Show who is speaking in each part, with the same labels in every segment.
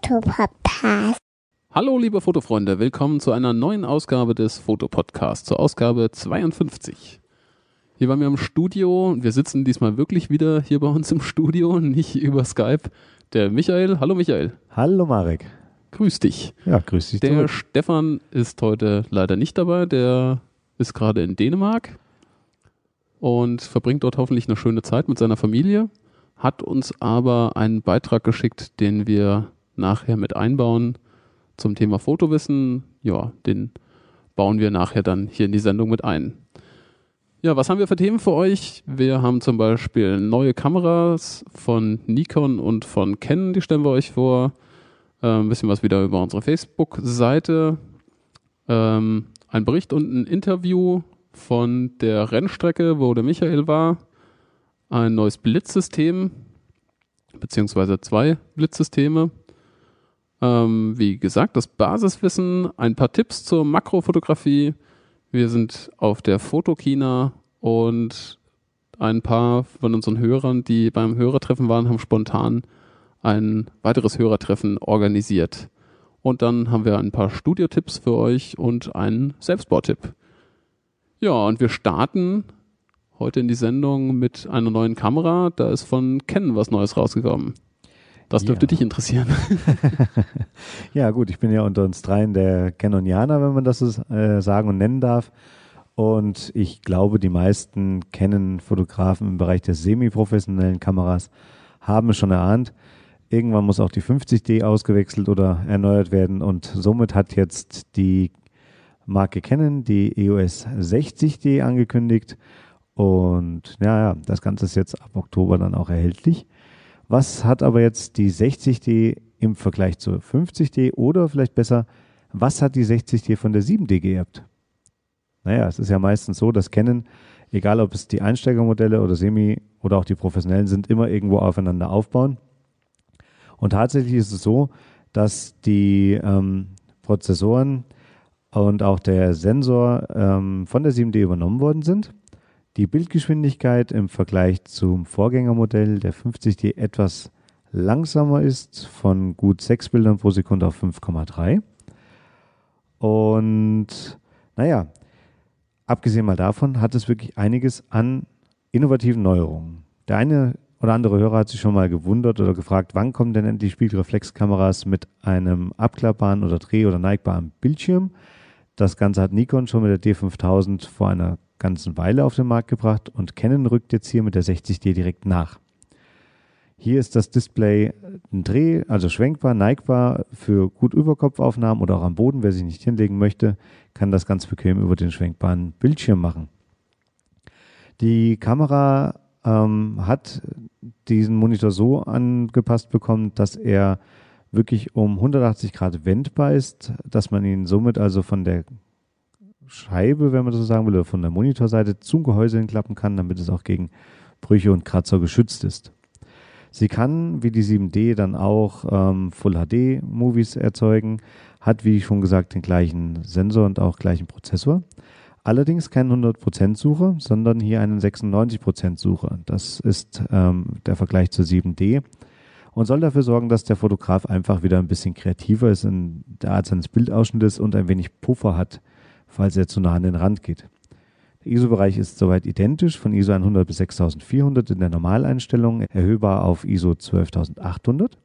Speaker 1: Fotopodcast.
Speaker 2: Hallo liebe Fotofreunde, willkommen zu einer neuen Ausgabe des Fotopodcasts, zur Ausgabe 52. Hier bei mir im Studio, wir sitzen diesmal wirklich wieder hier bei uns im Studio, nicht über Skype, der Michael. Hallo Michael.
Speaker 3: Hallo Marek.
Speaker 2: Grüß dich.
Speaker 3: Ja, grüß dich
Speaker 2: Der
Speaker 3: zurück.
Speaker 2: Stefan ist heute leider nicht dabei, der ist gerade in Dänemark und verbringt dort hoffentlich eine schöne Zeit mit seiner Familie, hat uns aber einen Beitrag geschickt, den wir nachher mit einbauen zum Thema Fotowissen. Ja, den bauen wir nachher dann hier in die Sendung mit ein. Ja, was haben wir für Themen für euch? Wir haben zum Beispiel neue Kameras von Nikon und von Canon, die stellen wir euch vor. Ein bisschen was wieder über unsere Facebook-Seite. Ein Bericht und ein Interview von der Rennstrecke, wo der Michael war. Ein neues Blitzsystem, beziehungsweise 2 Blitzsysteme. Wie gesagt, das Basiswissen, ein paar Tipps zur Makrofotografie. Wir sind auf der Fotokina und ein paar von unseren Hörern, die beim Hörertreffen waren, haben spontan ein weiteres Hörertreffen organisiert. Und dann haben wir ein paar Studiotipps für euch und einen Selbstbautipp. Ja, und wir starten heute in die Sendung mit einer neuen Kamera. Da ist von Canon was Neues rausgekommen. Das dürfte dich interessieren.
Speaker 3: Ja gut, ich bin ja unter uns dreien der Canonianer, wenn man das so sagen und nennen darf. Und ich glaube, die meisten Canon-Fotografen im Bereich der semi-professionellen Kameras haben es schon erahnt. Irgendwann muss auch die 50D ausgewechselt oder erneuert werden. Und somit hat jetzt die Marke Canon die EOS 60D angekündigt. Und ja, das Ganze ist jetzt ab Oktober dann auch erhältlich. Was hat aber jetzt die 60D im Vergleich zur 50D oder vielleicht besser, was hat die 60D von der 7D geerbt? Naja, es ist ja meistens so, dass Canon, egal ob es die Einsteigermodelle oder Semi oder auch die professionellen sind, immer irgendwo aufeinander aufbauen. Und tatsächlich ist es so, dass die Prozessoren und auch der Sensor von der 7D übernommen worden sind. Die Bildgeschwindigkeit im Vergleich zum Vorgängermodell der 50D etwas langsamer ist, von gut 6 Bildern pro Sekunde auf 5,3. Und naja, abgesehen mal davon hat es wirklich einiges an innovativen Neuerungen. Der eine oder andere Hörer hat sich schon mal gewundert oder gefragt, wann kommen denn endlich Spiegelreflexkameras mit einem abklappbaren oder dreh- oder neigbaren Bildschirm? Das Ganze hat Nikon schon mit der D5000 vor einer ganzen Weile auf den Markt gebracht und Canon rückt jetzt hier mit der 60D direkt nach. Hier ist das Display ein also schwenkbar, neigbar für gut Überkopfaufnahmen oder auch am Boden. Wer sich nicht hinlegen möchte, kann das ganz bequem über den schwenkbaren Bildschirm machen. Die Kamera hat diesen Monitor so angepasst bekommen, dass er wirklich um 180 Grad wendbar ist, dass man ihn somit also von der Scheibe, wenn man das so sagen will, oder von der Monitorseite zum Gehäuse hinklappen kann, damit es auch gegen Brüche und Kratzer geschützt ist. Sie kann, wie die 7D, dann auch Full-HD-Movies erzeugen, hat, wie schon gesagt, den gleichen Sensor und auch gleichen Prozessor. Allerdings keinen 100% Sucher, sondern hier einen 96% Sucher. Das ist der Vergleich zur 7D und soll dafür sorgen, dass der Fotograf einfach wieder ein bisschen kreativer ist in der Art seines Bildausschnittes und ein wenig Puffer hat, falls er zu nah an den Rand geht. Der ISO-Bereich ist soweit identisch, von ISO 100 bis 6400 in der Normaleinstellung, erhöhbar auf ISO 12800.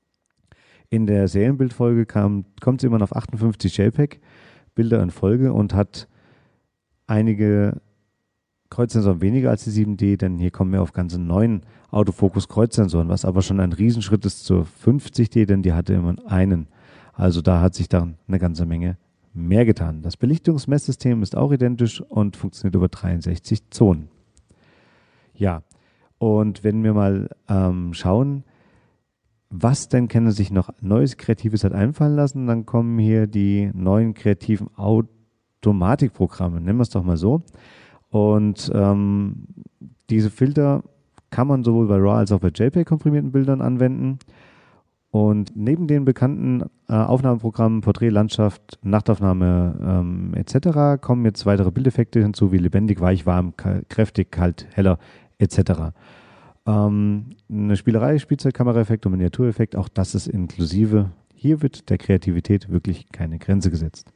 Speaker 3: In der Serienbildfolge kommt es immer auf 58 JPEG-Bilder in Folge und hat einige Kreuzsensoren weniger als die 7D, denn hier kommen wir auf ganze 9 Autofokus-Kreuzsensoren, was aber schon ein Riesenschritt ist zur 50D, denn die hatte immer einen. Also da hat sich dann eine ganze Menge mehr getan. Das Belichtungsmesssystem ist auch identisch und funktioniert über 63 Zonen. Ja, und wenn wir mal schauen, was denn Canon sich noch Neues, Kreatives hat einfallen lassen, dann kommen hier die neuen kreativen Automatikprogramme, nennen wir es doch mal so. Und diese Filter kann man sowohl bei RAW als auch bei JPEG-komprimierten Bildern anwenden. Und neben den bekannten Aufnahmeprogrammen, Porträt, Landschaft, Nachtaufnahme etc. kommen jetzt weitere Bildeffekte hinzu, wie lebendig, weich, warm, kräftig, kalt, heller etc. Eine Spielerei, Spielzeugkameraeffekt und Miniatureffekt, auch das ist inklusive Hier wird der Kreativität wirklich keine Grenze gesetzt.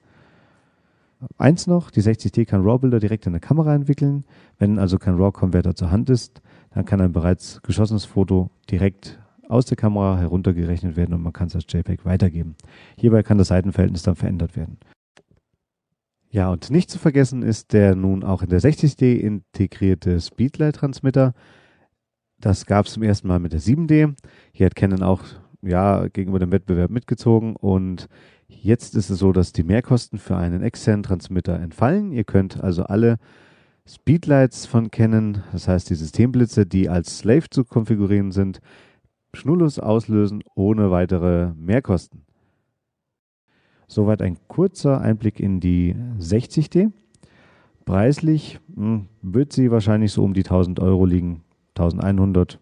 Speaker 3: Eins noch, die 60D kann RAW-Bilder direkt in der Kamera entwickeln. Wenn also kein RAW-Konverter zur Hand ist, dann kann ein bereits geschossenes Foto direkt aus der Kamera heruntergerechnet werden und man kann es als JPEG weitergeben. Hierbei kann das Seitenverhältnis dann verändert werden. Ja, und nicht zu vergessen ist der nun auch in der 60D integrierte Speedlight-Transmitter. Das gab es zum ersten Mal mit der 7D. Hier hat Canon auch gegenüber dem Wettbewerb mitgezogen und jetzt ist es so, dass die Mehrkosten für einen externen Transmitter entfallen. Ihr könnt also alle Speedlights von Canon, das heißt die Systemblitze, die als Slave zu konfigurieren sind, schnurlos auslösen ohne weitere Mehrkosten. Soweit ein kurzer Einblick in die 60D. Preislich wird sie wahrscheinlich so um die 1.000 Euro liegen, 1.100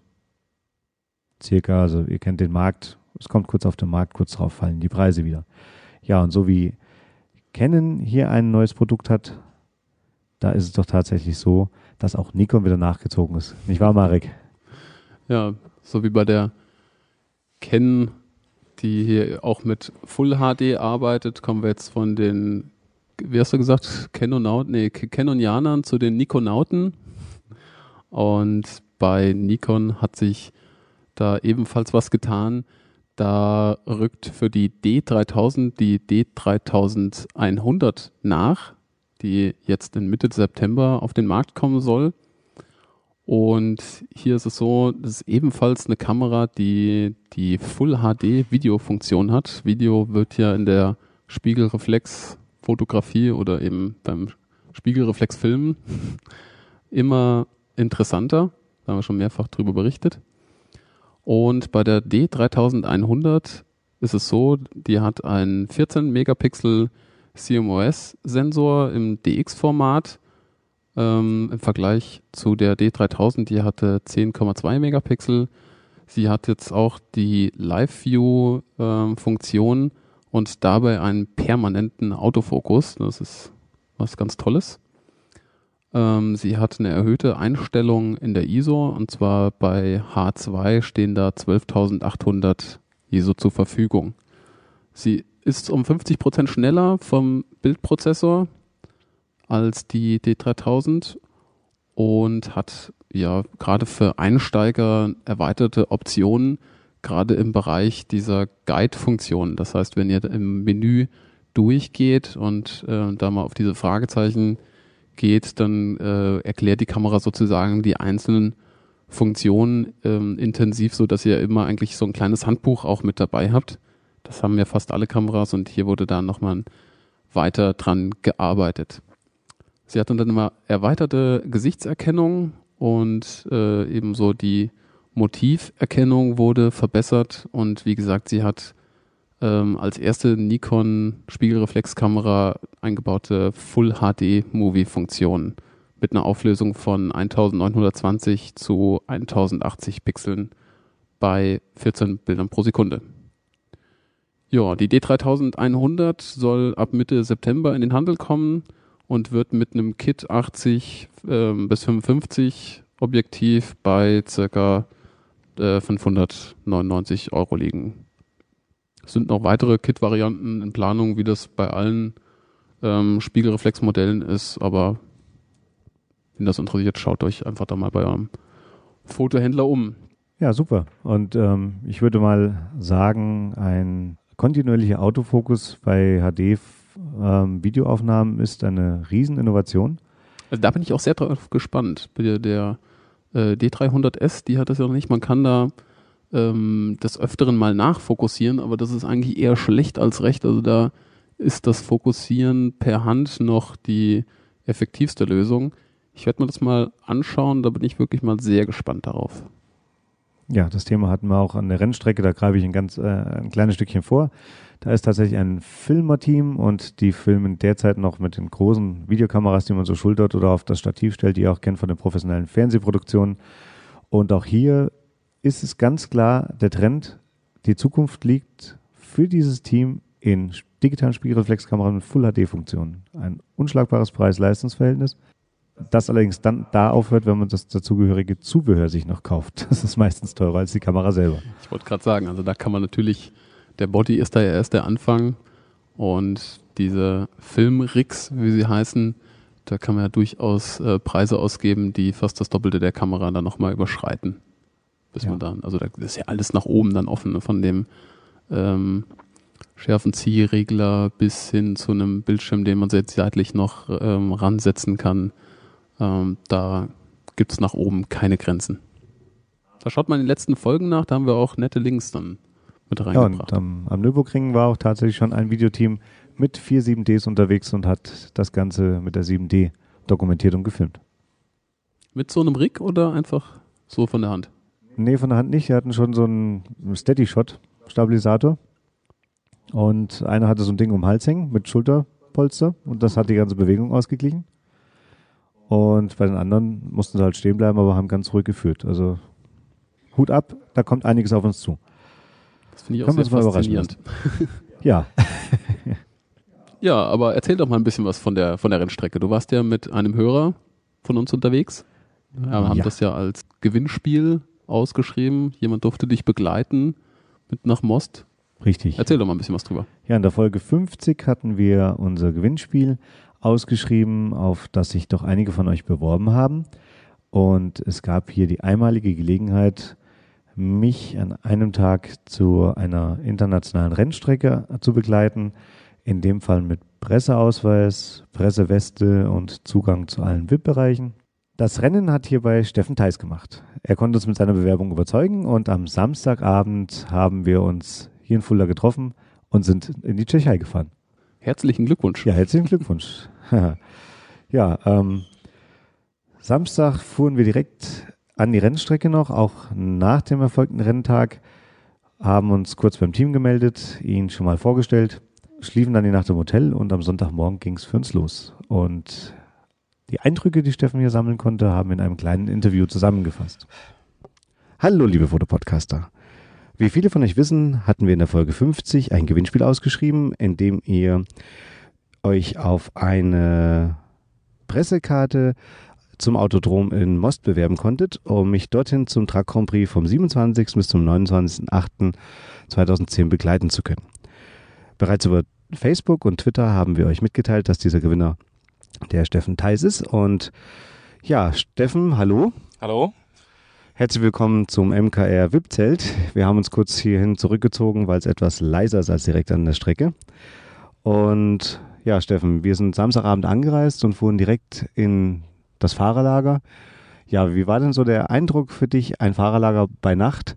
Speaker 3: circa, also ihr kennt den Markt, es kommt kurz auf den Markt, kurz drauf fallen die Preise wieder. Ja, und so wie Canon hier ein neues Produkt hat, da ist es doch tatsächlich so, dass auch Nikon wieder nachgezogen ist. Nicht wahr, Marek?
Speaker 2: Ja, so wie bei der Canon, die hier auch mit Full HD arbeitet, kommen wir jetzt von den, wie hast du gesagt, Canonianern zu den Nikonauten. Und bei Nikon hat sich da ebenfalls was getan. Da rückt für die D3000 die D3100 nach, die jetzt in Mitte September auf den Markt kommen soll. Und hier ist es so, das ist ebenfalls eine Kamera, die die Full HD Videofunktion hat. Video wird ja in der Spiegelreflexfotografie oder eben beim Spiegelreflexfilmen immer interessanter. Da haben wir schon mehrfach drüber berichtet. Und bei der D3100 ist es so, die hat einen 14 Megapixel CMOS-Sensor im DX-Format. Im Vergleich zu der D3000, die hatte 10,2 Megapixel. Sie hat jetzt auch die Live-View-Funktion und dabei einen permanenten Autofokus. Das ist was ganz Tolles. Sie hat eine erhöhte Einstellung in der ISO und zwar bei H2 stehen da 12.800 ISO zur Verfügung. Sie ist um 50% schneller vom Bildprozessor als die D3000 und hat ja gerade für Einsteiger erweiterte Optionen, gerade im Bereich dieser Guide-Funktion. Das heißt, wenn ihr im Menü durchgeht und da mal auf diese Fragezeichen geht, dann erklärt die Kamera sozusagen die einzelnen Funktionen intensiv, so dass ihr immer eigentlich so ein kleines Handbuch auch mit dabei habt. Das haben ja fast alle Kameras und hier wurde da nochmal weiter dran gearbeitet. Sie hat dann immer erweiterte Gesichtserkennung und ebenso die Motiverkennung wurde verbessert und wie gesagt, sie hat als erste Nikon Spiegelreflexkamera eingebaute Full HD Movie Funktion mit einer Auflösung von 1920 zu 1080 Pixeln bei 14 Bildern pro Sekunde. Ja, die D3100 soll ab Mitte September in den Handel kommen und wird mit einem Kit 80 bis 55 Objektiv bei ca. 599 Euro liegen. Es sind noch weitere Kit-Varianten in Planung, wie das bei allen Spiegelreflexmodellen ist, aber wenn das interessiert, schaut euch einfach da mal bei eurem Fotohändler um.
Speaker 3: Ja, super. Und ich würde mal sagen, ein kontinuierlicher Autofokus bei HD-Videoaufnahmen ist eine Rieseninnovation.
Speaker 2: Also da bin ich auch sehr drauf gespannt. Der D300S, die hat das ja noch nicht. Man kann da des Öfteren mal nachfokussieren, aber das ist eigentlich eher schlecht als recht. Also da ist das Fokussieren per Hand noch die effektivste Lösung. Ich werde mir das mal anschauen, da bin ich wirklich mal sehr gespannt darauf.
Speaker 3: Ja, das Thema hatten wir auch an der Rennstrecke, da greife ich ein kleines Stückchen vor. Da ist tatsächlich ein Filmerteam und die filmen derzeit noch mit den großen Videokameras, die man so schultert oder auf das Stativ stellt, die ihr auch kennt von den professionellen Fernsehproduktionen. Und auch hier ist es ganz klar der Trend, die Zukunft liegt für dieses Team in digitalen Spiegelreflexkameras mit Full-HD-Funktionen. Ein unschlagbares Preis-Leistungs-Verhältnis, das allerdings dann da aufhört, wenn man das dazugehörige Zubehör sich noch kauft. Das ist meistens teurer als die Kamera selber.
Speaker 2: Ich wollte gerade sagen, also da kann man natürlich der Body ist da ja erst der Anfang und diese Filmrigs, wie sie heißen, da kann man ja durchaus Preise ausgeben, die fast das Doppelte der Kamera dann nochmal überschreiten. Bis man dann, also da ist ja alles nach oben dann offen, ne? Von dem Schärfenzieherregler bis hin zu einem Bildschirm, den man jetzt seitlich noch ransetzen kann. Da gibt es nach oben keine Grenzen. Da schaut man in den letzten Folgen nach, da haben wir auch nette Links dann mit reingebracht.
Speaker 3: Ja, und am Nürburgring war auch tatsächlich schon ein Videoteam mit 4 7Ds unterwegs und hat das Ganze mit der 7D dokumentiert und gefilmt.
Speaker 2: Mit so einem Rig oder einfach so von der Hand?
Speaker 3: Nee, von der Hand nicht. Wir hatten schon so einen Steady-Shot-Stabilisator und einer hatte so ein Ding um den Hals hängen mit Schulterpolster und das hat die ganze Bewegung ausgeglichen. Und bei den anderen mussten sie halt stehen bleiben, aber haben ganz ruhig geführt. Also Hut ab, da kommt einiges auf uns zu.
Speaker 2: Das finde ich auch sehr faszinierend.
Speaker 3: Ja.
Speaker 2: Ja, aber erzähl doch mal ein bisschen was von der Rennstrecke. Du warst ja mit einem Hörer von uns unterwegs. Wir haben das ja als Gewinnspiel ausgeschrieben. Jemand durfte dich begleiten mit nach Most.
Speaker 3: Richtig.
Speaker 2: Erzähl doch mal ein bisschen was drüber.
Speaker 3: Ja, in der Folge 50 hatten wir unser Gewinnspiel ausgeschrieben, auf das sich doch einige von euch beworben haben. Und es gab hier die einmalige Gelegenheit, mich an einem Tag zu einer internationalen Rennstrecke zu begleiten. In dem Fall mit Presseausweis, Presseweste und Zugang zu allen VIP-Bereichen. Das Rennen hat hierbei Steffen Theis gemacht. Er konnte uns mit seiner Bewerbung überzeugen und am Samstagabend haben wir uns hier in Fulda getroffen und sind in die Tschechei gefahren.
Speaker 2: Herzlichen Glückwunsch.
Speaker 3: Ja, herzlichen Glückwunsch. Ja, Samstag fuhren wir direkt an die Rennstrecke noch, auch nach dem erfolgten Renntag, haben uns kurz beim Team gemeldet, ihn schon mal vorgestellt, schliefen dann die Nacht im Hotel und am Sonntagmorgen ging es für uns los. Und die Eindrücke, die Steffen hier sammeln konnte, haben wir in einem kleinen Interview zusammengefasst. Hallo, liebe Fotopodcaster. Wie viele von euch wissen, hatten wir in der Folge 50 ein Gewinnspiel ausgeschrieben, in dem ihr euch auf eine Pressekarte zum Autodrom in Most bewerben konntet, um mich dorthin zum Truck Grand Prix vom 27. bis zum 29.08.2010 begleiten zu können. Bereits über Facebook und Twitter haben wir euch mitgeteilt, dass dieser Gewinner der Steffen Theis ist. Und ja, Steffen, hallo.
Speaker 1: Hallo.
Speaker 3: Herzlich willkommen zum MKR VIP-Zelt. Wir haben uns kurz hierhin zurückgezogen, weil es etwas leiser ist als direkt an der Strecke. Und ja, Steffen, wir sind Samstagabend angereist und fuhren direkt in das Fahrerlager. Ja, wie war denn so der Eindruck für dich, ein Fahrerlager bei Nacht?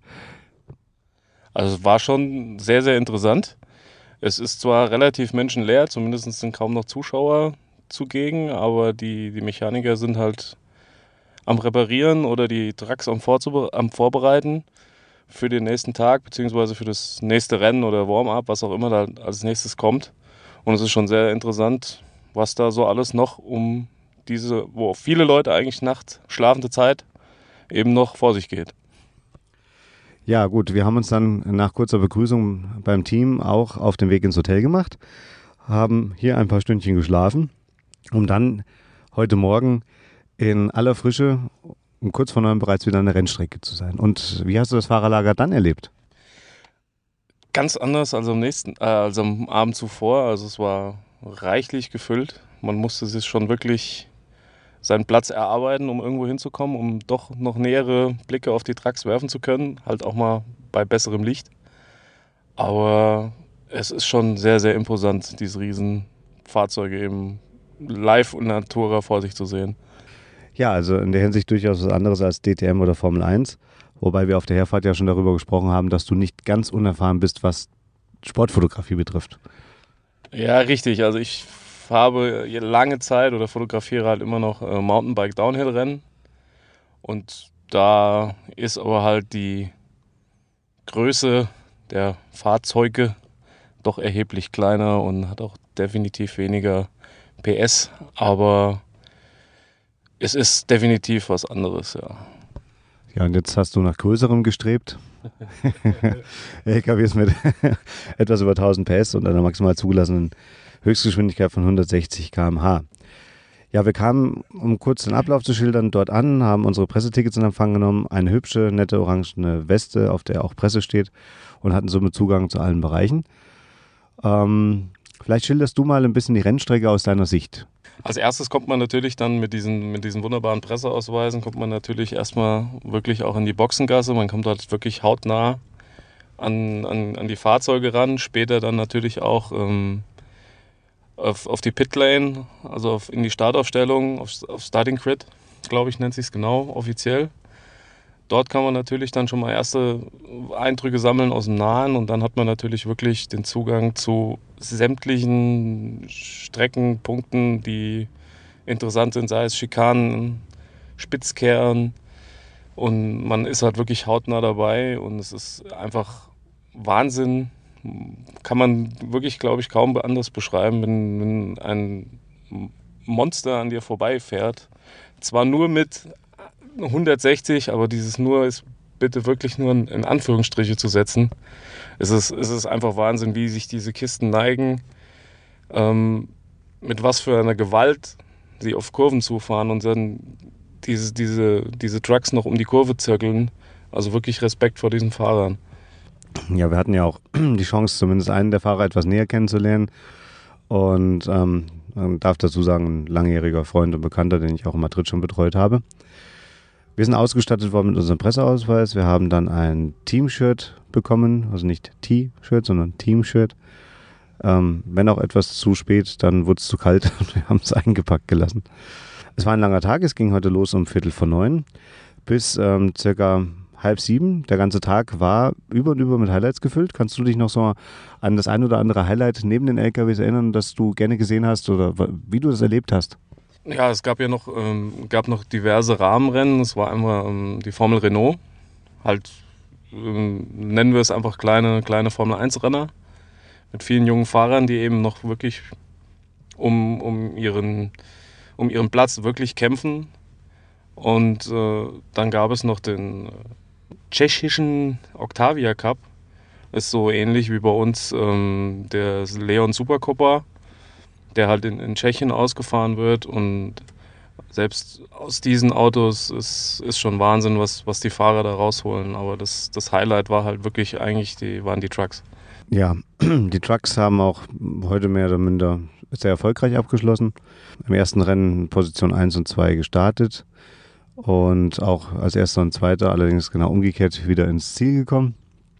Speaker 1: Also es war schon sehr, sehr interessant. Es ist zwar relativ menschenleer, zumindest sind kaum noch Zuschauer zugegen, aber die Mechaniker sind halt am Reparieren oder die Trucks am Vorbereiten für den nächsten Tag, beziehungsweise für das nächste Rennen oder Warm-up, was auch immer da als nächstes kommt. Und es ist schon sehr interessant, was da so alles noch um diese, wo viele Leute eigentlich nachts schlafende Zeit eben noch vor sich geht.
Speaker 3: Ja gut, wir haben uns dann nach kurzer Begrüßung beim Team auch auf den Weg ins Hotel gemacht, haben hier ein paar Stündchen geschlafen, um dann heute Morgen in aller Frische um kurz vor 9 bereits wieder an der Rennstrecke zu sein. Und wie hast du das Fahrerlager dann erlebt?
Speaker 1: Ganz anders als als am Abend zuvor. Also es war reichlich gefüllt. Man musste sich schon wirklich seinen Platz erarbeiten, um irgendwo hinzukommen, um doch noch nähere Blicke auf die Trucks werfen zu können. Halt auch mal bei besserem Licht. Aber es ist schon sehr, sehr imposant, diese riesen Fahrzeuge eben live und natura vor sich zu sehen.
Speaker 3: Ja, also in der Hinsicht durchaus was anderes als DTM oder Formel 1. Wobei wir auf der Herfahrt ja schon darüber gesprochen haben, dass du nicht ganz unerfahren bist, was Sportfotografie betrifft.
Speaker 1: Ja, richtig. Also ich habe lange Zeit oder fotografiere halt immer noch Mountainbike-Downhill-Rennen. Und da ist aber halt die Größe der Fahrzeuge doch erheblich kleiner und hat auch definitiv weniger PS. Aber es ist definitiv was anderes, ja.
Speaker 3: Ja, und jetzt hast du nach größerem gestrebt. LKWs mit etwas über 1000 PS und einer maximal zugelassenen Höchstgeschwindigkeit von 160 km/h. Ja, wir kamen, um kurz den Ablauf zu schildern, dort an, haben unsere Pressetickets in Empfang genommen, eine hübsche, nette, orangene Weste, auf der auch Presse steht und hatten somit Zugang zu allen Bereichen. Vielleicht schilderst du mal ein bisschen die Rennstrecke aus deiner Sicht.
Speaker 1: Als erstes kommt man natürlich dann mit diesen wunderbaren Presseausweisen, kommt man natürlich erstmal wirklich auch in die Boxengasse. Man kommt dort wirklich hautnah an die Fahrzeuge ran. Später dann natürlich auch auf die Pitlane, also in die Startaufstellung, auf Starting Grid, glaube ich, nennt sich es genau offiziell. Dort kann man natürlich dann schon mal erste Eindrücke sammeln aus dem Nahen und dann hat man natürlich wirklich den Zugang zu sämtlichen Streckenpunkten, die interessant sind, sei es Schikanen, Spitzkehren, und man ist halt wirklich hautnah dabei und es ist einfach Wahnsinn. Kann man wirklich, glaube ich, kaum anders beschreiben, wenn ein Monster an dir vorbeifährt. Zwar nur mit 160, aber dieses nur ist bitte wirklich nur in Anführungsstriche zu setzen. Es ist einfach Wahnsinn, wie sich diese Kisten neigen, mit was für einer Gewalt sie auf Kurven zufahren und dann diese Trucks noch um die Kurve zirkeln. Also wirklich Respekt vor diesen Fahrern.
Speaker 3: Ja, wir hatten ja auch die Chance, zumindest einen der Fahrer etwas näher kennenzulernen. Und man darf dazu sagen, ein langjähriger Freund und Bekannter, den ich auch in Madrid schon betreut habe. Wir sind ausgestattet worden mit unserem Presseausweis. Wir haben dann ein Team-Shirt bekommen, also nicht T-Shirt, sondern Team-Shirt. Wenn auch etwas zu spät, dann wurde es zu kalt und wir haben es eingepackt gelassen. Es war ein langer Tag, es ging heute los um 8:45 bis circa 6:30. Der ganze Tag war über und über mit Highlights gefüllt. Kannst du dich noch so an das ein oder andere Highlight neben den LKWs erinnern, das du gerne gesehen hast oder wie du das erlebt hast?
Speaker 1: Ja, es gab noch diverse Rahmenrennen. Es war einmal die Formel Renault, halt nennen wir es einfach kleine Formel-1-Renner mit vielen jungen Fahrern, die eben noch wirklich um ihren Platz wirklich kämpfen. Und dann gab es noch den tschechischen Octavia Cup. Ist so ähnlich wie bei uns der Leon Supercopa, der halt in Tschechien ausgefahren wird. Und selbst aus diesen Autos ist schon Wahnsinn, was die Fahrer da rausholen. Aber das Highlight war halt wirklich waren die Trucks.
Speaker 3: Ja, die Trucks haben auch heute mehr oder minder sehr erfolgreich abgeschlossen. Im ersten Rennen Position 1 und 2 gestartet und auch als erster und zweiter, allerdings genau umgekehrt, wieder ins Ziel gekommen.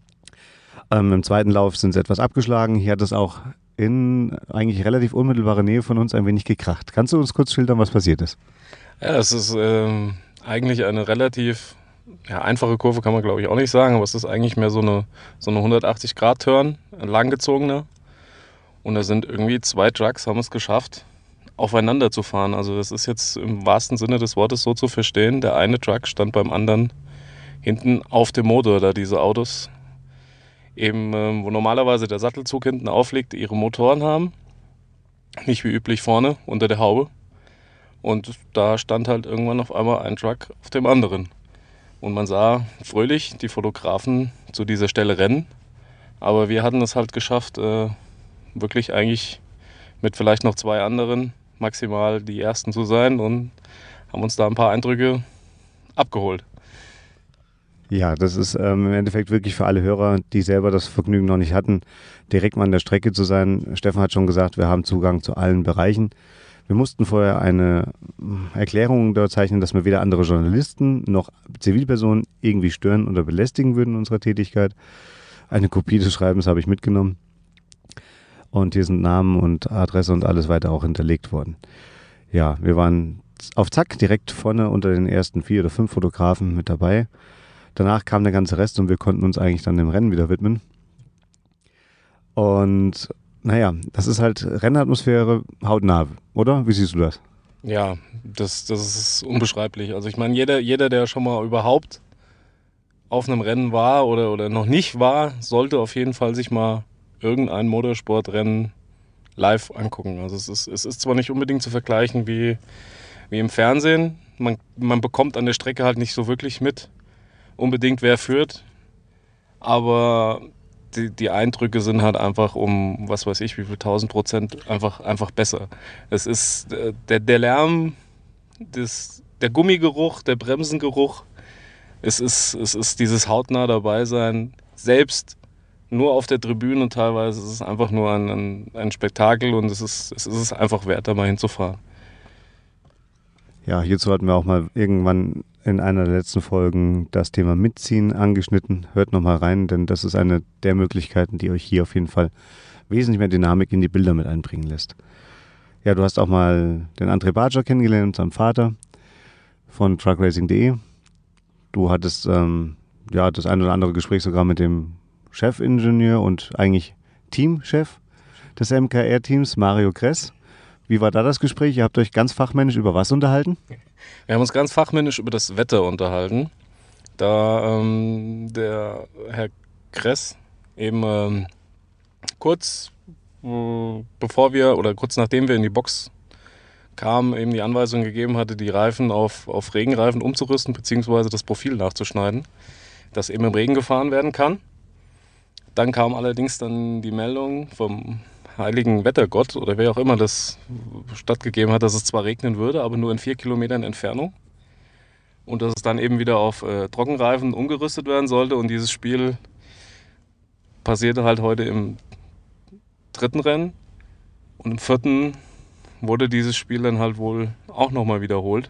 Speaker 3: Im zweiten Lauf sind sie etwas abgeschlagen. Hier hat es auch in eigentlich relativ unmittelbarer Nähe von uns ein wenig gekracht. Kannst du uns kurz schildern, was passiert ist?
Speaker 1: Ja, es ist eigentlich eine relativ einfache Kurve, kann man glaube ich auch nicht sagen, aber es ist eigentlich mehr so eine 180-Grad-Turn, ein langgezogener. Und da sind irgendwie 2 Trucks, haben es geschafft, aufeinander zu fahren. Also das ist jetzt im wahrsten Sinne des Wortes so zu verstehen. Der eine Truck stand beim anderen hinten auf dem Motor, da diese Autos eben, wo normalerweise der Sattelzug hinten aufliegt, ihre Motoren haben. Nicht wie üblich vorne unter der Haube. Und da stand halt irgendwann auf einmal ein Truck auf dem anderen. Und man sah fröhlich die Fotografen zu dieser Stelle rennen. Aber wir hatten es halt geschafft, wirklich eigentlich mit vielleicht noch 2 anderen maximal die Ersten zu sein und haben uns da ein paar Eindrücke abgeholt.
Speaker 3: Ja, das ist im Endeffekt wirklich für alle Hörer, die selber das Vergnügen noch nicht hatten, direkt mal an der Strecke zu sein. Steffen hat schon gesagt, wir haben Zugang zu allen Bereichen. Wir mussten vorher eine Erklärung dort zeichnen, dass wir weder andere Journalisten noch Zivilpersonen irgendwie stören oder belästigen würden in unserer Tätigkeit. Eine Kopie des Schreibens habe ich mitgenommen. Und hier sind Namen und Adresse und alles weiter auch hinterlegt worden. Ja, wir waren auf Zack direkt vorne unter den ersten 4 oder 5 Fotografen mit dabei. Danach kam der ganze Rest und wir konnten uns eigentlich dann dem Rennen wieder widmen. Und naja, das ist halt Rennatmosphäre hautnah, oder? Wie siehst du das?
Speaker 1: Ja, das ist unbeschreiblich. Also ich meine, jeder, der schon mal überhaupt auf einem Rennen war oder noch nicht war, sollte auf jeden Fall sich mal irgendein Motorsportrennen live angucken. Also es ist zwar nicht unbedingt zu vergleichen wie im Fernsehen. Man bekommt an der Strecke halt nicht so wirklich mit, unbedingt wer führt. Aber die Eindrücke sind halt einfach um, was weiß ich, wie viel 1000% einfach besser. Es ist der Lärm, der Gummigeruch, der Bremsengeruch. Es ist dieses hautnah dabei sein, selbst nur auf der Tribüne teilweise. Es ist einfach nur ein Spektakel und es ist einfach wert, da mal hinzufahren.
Speaker 3: Ja, hierzu hatten wir auch mal irgendwann in einer der letzten Folgen das Thema Mitziehen angeschnitten. Hört nochmal rein, denn das ist eine der Möglichkeiten, die euch hier auf jeden Fall wesentlich mehr Dynamik in die Bilder mit einbringen lässt. Ja, du hast auch mal den André Barger kennengelernt, seinen Vater von truckracing.de. Du hattest das ein oder andere Gespräch sogar mit dem Chefingenieur und eigentlich Teamchef des MKR-Teams, Mario Kress. Wie war da das Gespräch? Ihr habt euch ganz fachmännisch über was unterhalten?
Speaker 1: Wir haben uns ganz fachmännisch über das Wetter unterhalten. Da der Herr Kress eben kurz nachdem wir in die Box kamen, eben die Anweisung gegeben hatte, die Reifen auf Regenreifen umzurüsten bzw. das Profil nachzuschneiden, dass eben im Regen gefahren werden kann. Dann kam allerdings dann die Meldung vom heiligen Wettergott oder wer auch immer das stattgegeben hat, dass es zwar regnen würde, aber nur in 4 Kilometern Entfernung. Und dass es dann eben wieder auf Trockenreifen umgerüstet werden sollte. Und dieses Spiel passierte halt heute im 3. Rennen. Und im 4. wurde dieses Spiel dann halt wohl auch nochmal wiederholt.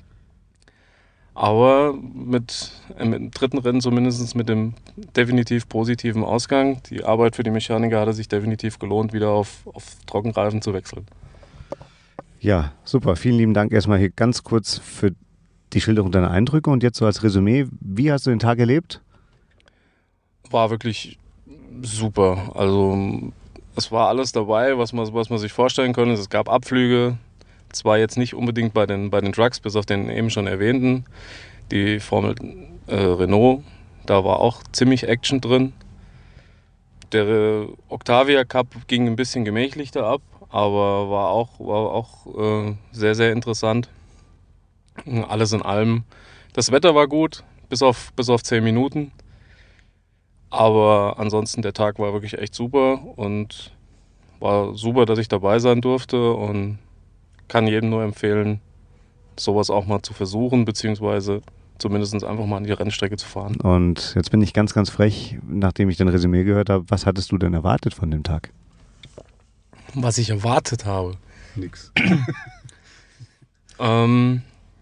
Speaker 1: Aber mit dem 3. Rennen zumindest mit dem definitiv positiven Ausgang. Die Arbeit für die Mechaniker hatte sich definitiv gelohnt, wieder auf Trockenreifen zu wechseln.
Speaker 3: Ja, super. Vielen lieben Dank erstmal hier ganz kurz für die Schilderung deiner Eindrücke. Und jetzt so als Resümee, wie hast du den Tag erlebt?
Speaker 1: War wirklich super. Also es war alles dabei, was man sich vorstellen konnte. Es gab Abflüge. Zwar jetzt nicht unbedingt bei den Trucks, bis auf den eben schon erwähnten. Die Formel Renault, da war auch ziemlich Action drin. Der Octavia Cup ging ein bisschen gemächlicher ab, aber war auch sehr, sehr interessant. Alles in allem. Das Wetter war gut, bis auf 10 Minuten. Aber ansonsten der Tag war wirklich echt super und war super, dass ich dabei sein durfte und kann jedem nur empfehlen, sowas auch mal zu versuchen, beziehungsweise zumindest einfach mal an die Rennstrecke zu fahren.
Speaker 3: Und jetzt bin ich ganz, ganz frech, nachdem ich dein Resümee gehört habe. Was hattest du denn erwartet von dem Tag?
Speaker 1: Was ich erwartet habe?
Speaker 2: Nix.
Speaker 1: Kann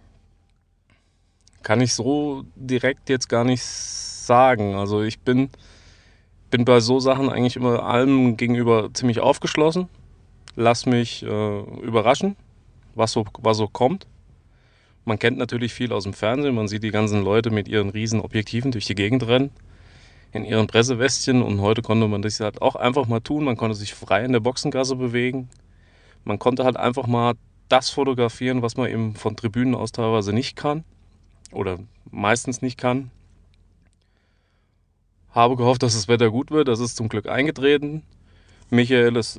Speaker 1: ich so direkt jetzt gar nicht sagen. Also ich bin bei so Sachen eigentlich immer allem gegenüber ziemlich aufgeschlossen. Lass mich überraschen, was so kommt. Man kennt natürlich viel aus dem Fernsehen. Man sieht die ganzen Leute mit ihren riesen Objektiven durch die Gegend rennen, in ihren Pressewestchen. Und heute konnte man das halt auch einfach mal tun. Man konnte sich frei in der Boxengasse bewegen. Man konnte halt einfach mal das fotografieren, was man eben von Tribünen aus teilweise nicht kann oder meistens nicht kann. Habe gehofft, dass das Wetter gut wird. Das ist zum Glück eingetreten. Michael ist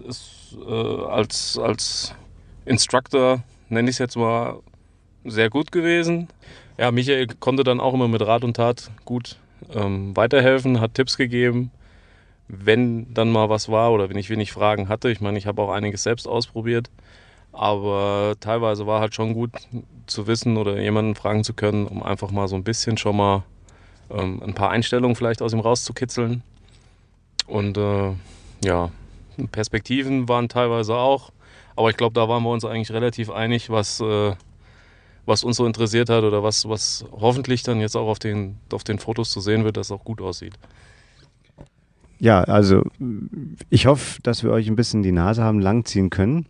Speaker 1: als Instructor, nenne ich es jetzt mal, sehr gut gewesen. Ja, Michael konnte dann auch immer mit Rat und Tat gut weiterhelfen, hat Tipps gegeben, wenn dann mal was war oder wenn ich wenig Fragen hatte. Ich meine, ich habe auch einiges selbst ausprobiert, aber teilweise war halt schon gut zu wissen oder jemanden fragen zu können, um einfach mal so ein bisschen schon mal ein paar Einstellungen vielleicht aus ihm rauszukitzeln. Und Perspektiven waren teilweise auch, aber ich glaube, da waren wir uns eigentlich relativ einig, was uns so interessiert hat oder was hoffentlich dann jetzt auch auf den Fotos zu sehen wird, dass es auch gut aussieht.
Speaker 3: Ja, also ich hoffe, dass wir euch ein bisschen die Nase haben langziehen können.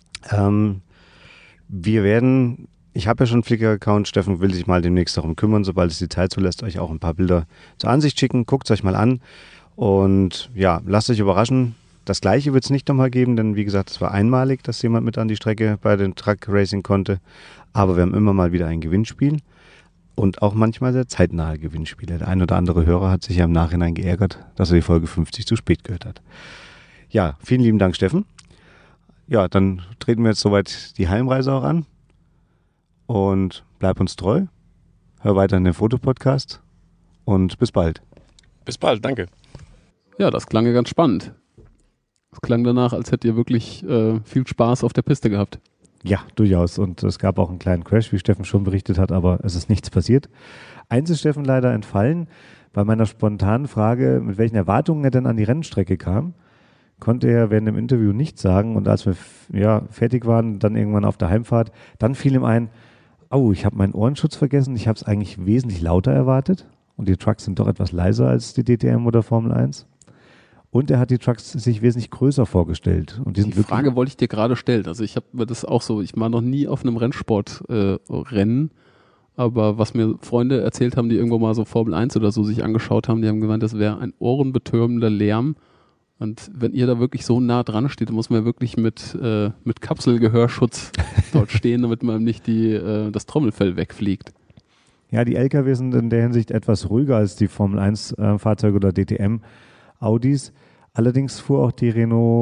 Speaker 3: Ich habe ja schon einen Flickr-Account, Steffen will sich mal demnächst darum kümmern, sobald es die Zeit zulässt, euch auch ein paar Bilder zur Ansicht schicken. Guckt es euch mal an und ja, lasst euch überraschen. Das Gleiche wird es nicht nochmal geben, denn wie gesagt, es war einmalig, dass jemand mit an die Strecke bei den Truck Racing konnte. Aber wir haben immer mal wieder ein Gewinnspiel und auch manchmal sehr zeitnahe Gewinnspiele. Der ein oder andere Hörer hat sich ja im Nachhinein geärgert, dass er die Folge 50 zu spät gehört hat. Ja, vielen lieben Dank, Steffen. Ja, dann treten wir jetzt soweit die Heimreise auch an und bleib uns treu. Hör weiter in den Fotopodcast und bis bald.
Speaker 1: Bis bald, danke.
Speaker 2: Ja, das klang ja ganz spannend. Es klang danach, als hättet ihr wirklich viel Spaß auf der Piste gehabt.
Speaker 3: Ja, durchaus. Und es gab auch einen kleinen Crash, wie Steffen schon berichtet hat, aber es ist nichts passiert. Eins ist Steffen leider entfallen. Bei meiner spontanen Frage, mit welchen Erwartungen er denn an die Rennstrecke kam, konnte er während dem Interview nichts sagen. Und als wir fertig waren, dann irgendwann auf der Heimfahrt, dann fiel ihm ein, oh, ich habe meinen Ohrenschutz vergessen. Ich habe es eigentlich wesentlich lauter erwartet. Und die Trucks sind doch etwas leiser als die DTM oder Formel 1. Und er hat die Trucks sich wesentlich größer vorgestellt. Und
Speaker 2: die Frage wollte ich dir gerade stellen. Also ich habe mir das auch so, ich war noch nie auf einem Rennsport-Rennen, aber was mir Freunde erzählt haben, die irgendwo mal so Formel 1 oder so sich angeschaut haben, die haben gemeint, das wäre ein ohrenbetörender Lärm. Und wenn ihr da wirklich so nah dran steht, dann muss man wirklich mit Kapselgehörschutz dort stehen, damit man nicht das Trommelfell wegfliegt.
Speaker 3: Ja, die LKW sind in der Hinsicht etwas ruhiger als die Formel 1 Fahrzeuge oder DTM Audis. Allerdings fuhr auch die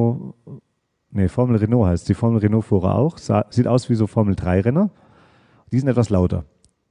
Speaker 3: Formel Renault heißt. Die Formel Renault fuhr auch. Sieht aus wie so Formel 3 Renner. Die sind etwas lauter.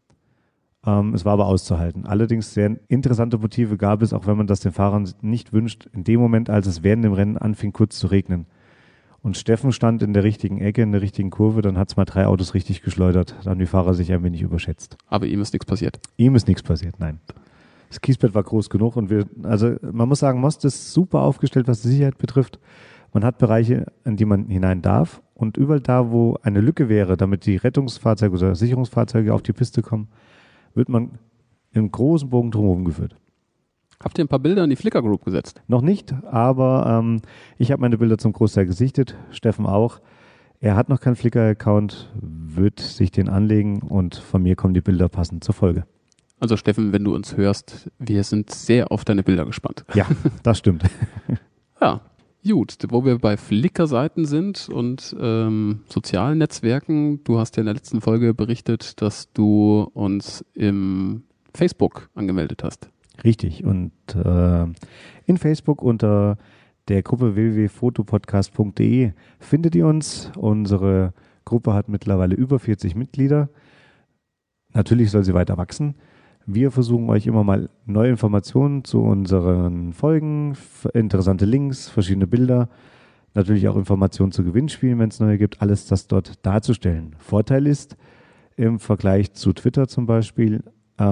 Speaker 3: Es war aber auszuhalten. Allerdings sehr interessante Motive gab es, auch wenn man das den Fahrern nicht wünscht, in dem Moment, als es während dem Rennen anfing, kurz zu regnen. Und Steffen stand in der richtigen Ecke, in der richtigen Kurve, dann hat es mal 3 Autos richtig geschleudert. Da haben die Fahrer sich ein wenig überschätzt.
Speaker 2: Aber ihm ist nichts passiert?
Speaker 3: Ihm ist nichts passiert, nein. Das Kiesbett war groß genug und man muss sagen, Most ist super aufgestellt, was die Sicherheit betrifft. Man hat Bereiche, in die man hinein darf und überall da, wo eine Lücke wäre, damit die Rettungsfahrzeuge oder Sicherungsfahrzeuge auf die Piste kommen, wird man im großen Bogen drumherum geführt.
Speaker 2: Habt ihr ein paar Bilder in die Flickr Group gesetzt?
Speaker 3: Noch nicht, aber ich habe meine Bilder zum Großteil gesichtet, Steffen auch. Er hat noch keinen Flickr-Account, wird sich den anlegen und von mir kommen die Bilder passend zur Folge.
Speaker 2: Also Steffen, wenn du uns hörst, wir sind sehr auf deine Bilder gespannt.
Speaker 3: Ja, das stimmt.
Speaker 2: Ja, gut. Wo wir bei Flickr-Seiten sind und sozialen Netzwerken, du hast ja in der letzten Folge berichtet, dass du uns im Facebook angemeldet hast.
Speaker 3: Richtig. Und in Facebook unter der Gruppe www.fotopodcast.de findet ihr uns. Unsere Gruppe hat mittlerweile über 40 Mitglieder. Natürlich soll sie weiter wachsen. Wir versuchen euch immer mal neue Informationen zu unseren Folgen, interessante Links, verschiedene Bilder, natürlich auch Informationen zu Gewinnspielen, wenn es neue gibt, alles das dort darzustellen. Vorteil ist im Vergleich zu Twitter zum Beispiel,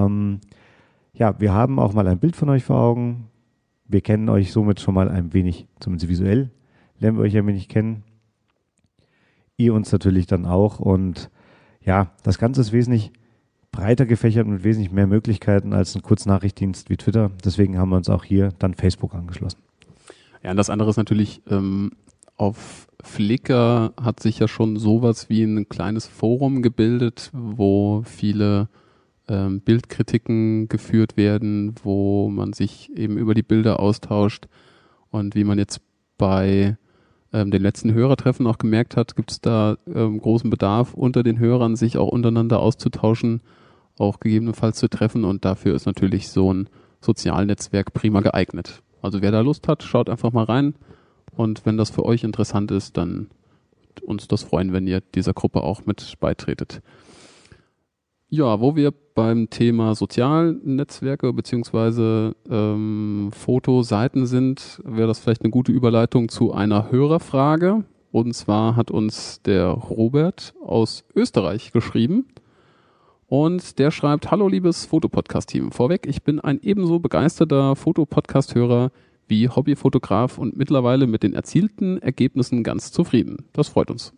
Speaker 3: wir haben auch mal ein Bild von euch vor Augen. Wir kennen euch somit schon mal ein wenig, zumindest visuell, lernen wir euch ein wenig kennen. Ihr uns natürlich dann auch und ja, das Ganze ist wesentlich breiter gefächert mit wesentlich mehr Möglichkeiten als ein Kurznachrichtendienst wie Twitter. Deswegen haben wir uns auch hier dann Facebook angeschlossen.
Speaker 2: Ja, und das andere ist natürlich, auf Flickr hat sich ja schon sowas wie ein kleines Forum gebildet, wo viele Bildkritiken geführt werden, wo man sich eben über die Bilder austauscht. Und wie man jetzt bei den letzten Hörertreffen auch gemerkt hat, gibt es da großen Bedarf unter den Hörern, sich auch untereinander auszutauschen, auch gegebenenfalls zu treffen und dafür ist natürlich so ein Sozialnetzwerk prima geeignet. Also wer da Lust hat, schaut einfach mal rein und wenn das für euch interessant ist, dann wird uns das freuen, wenn ihr dieser Gruppe auch mit beitretet. Ja, wo wir beim Thema Sozialnetzwerke beziehungsweise Fotoseiten sind, wäre das vielleicht eine gute Überleitung zu einer Hörerfrage. Und zwar hat uns der Robert aus Österreich geschrieben. Und der schreibt: Hallo liebes Fotopodcast-Team. Vorweg, ich bin ein ebenso begeisterter Fotopodcast-Hörer wie Hobbyfotograf und mittlerweile mit den erzielten Ergebnissen ganz zufrieden. Das freut uns.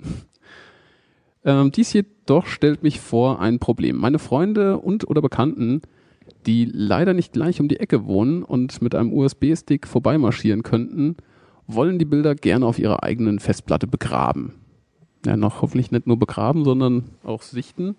Speaker 2: Dies jedoch stellt mich vor ein Problem. Meine Freunde und oder Bekannten, die leider nicht gleich um die Ecke wohnen und mit einem USB-Stick vorbeimarschieren könnten, wollen die Bilder gerne auf ihrer eigenen Festplatte begraben. Ja, noch hoffentlich nicht nur begraben, sondern auch sichten.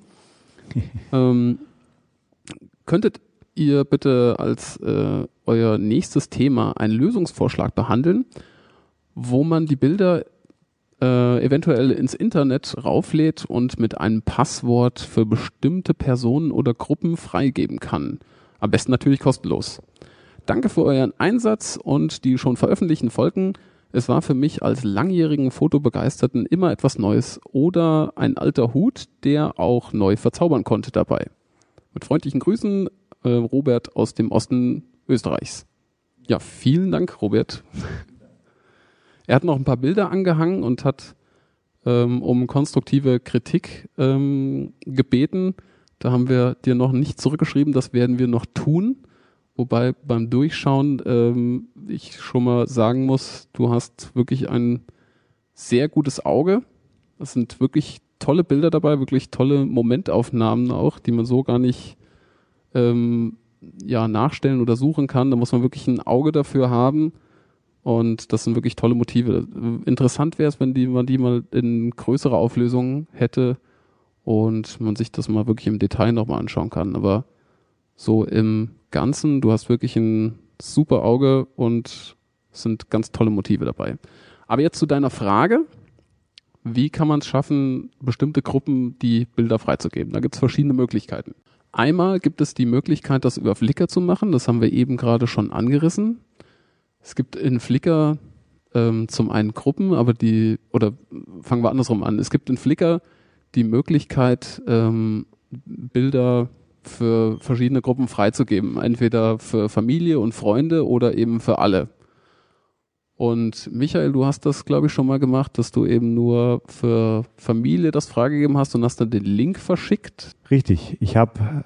Speaker 2: Könntet ihr bitte als euer nächstes Thema einen Lösungsvorschlag behandeln, wo man die Bilder eventuell ins Internet rauflädt und mit einem Passwort für bestimmte Personen oder Gruppen freigeben kann. Am besten natürlich kostenlos. Danke für euren Einsatz und die schon veröffentlichten Folgen. Es war für mich als langjährigen Fotobegeisterten immer etwas Neues oder ein alter Hut, der auch neu verzaubern konnte dabei. Mit freundlichen Grüßen, Robert aus dem Osten Österreichs. Ja, vielen Dank, Robert. Er hat noch ein paar Bilder angehangen und hat um konstruktive Kritik gebeten. Da haben wir dir noch nicht zurückgeschrieben, das werden wir noch tun. Wobei beim Durchschauen ich schon mal sagen muss, du hast wirklich ein sehr gutes Auge. Es sind wirklich tolle Bilder dabei, wirklich tolle Momentaufnahmen auch, die man so gar nicht nachstellen oder suchen kann. Da muss man wirklich ein Auge dafür haben. Und das sind wirklich tolle Motive. Interessant wäre es, wenn man die mal in größerer Auflösung hätte und man sich das mal wirklich im Detail nochmal anschauen kann. Aber so im Ganzen, du hast wirklich ein super Auge und es sind ganz tolle Motive dabei. Aber jetzt zu deiner Frage, wie kann man es schaffen, bestimmte Gruppen die Bilder freizugeben? Da gibt es verschiedene Möglichkeiten. Einmal gibt es die Möglichkeit, das über Flickr zu machen. Das haben wir eben gerade schon angerissen. Es gibt in Flickr zum einen Gruppen, fangen wir andersrum an. Es gibt in Flickr die Möglichkeit, Bilder für verschiedene Gruppen freizugeben. Entweder für Familie und Freunde oder eben für alle. Und Michael, du hast das, glaube ich, schon mal gemacht, dass du eben nur für Familie das freigegeben hast und hast dann den Link verschickt.
Speaker 3: Richtig. Ich habe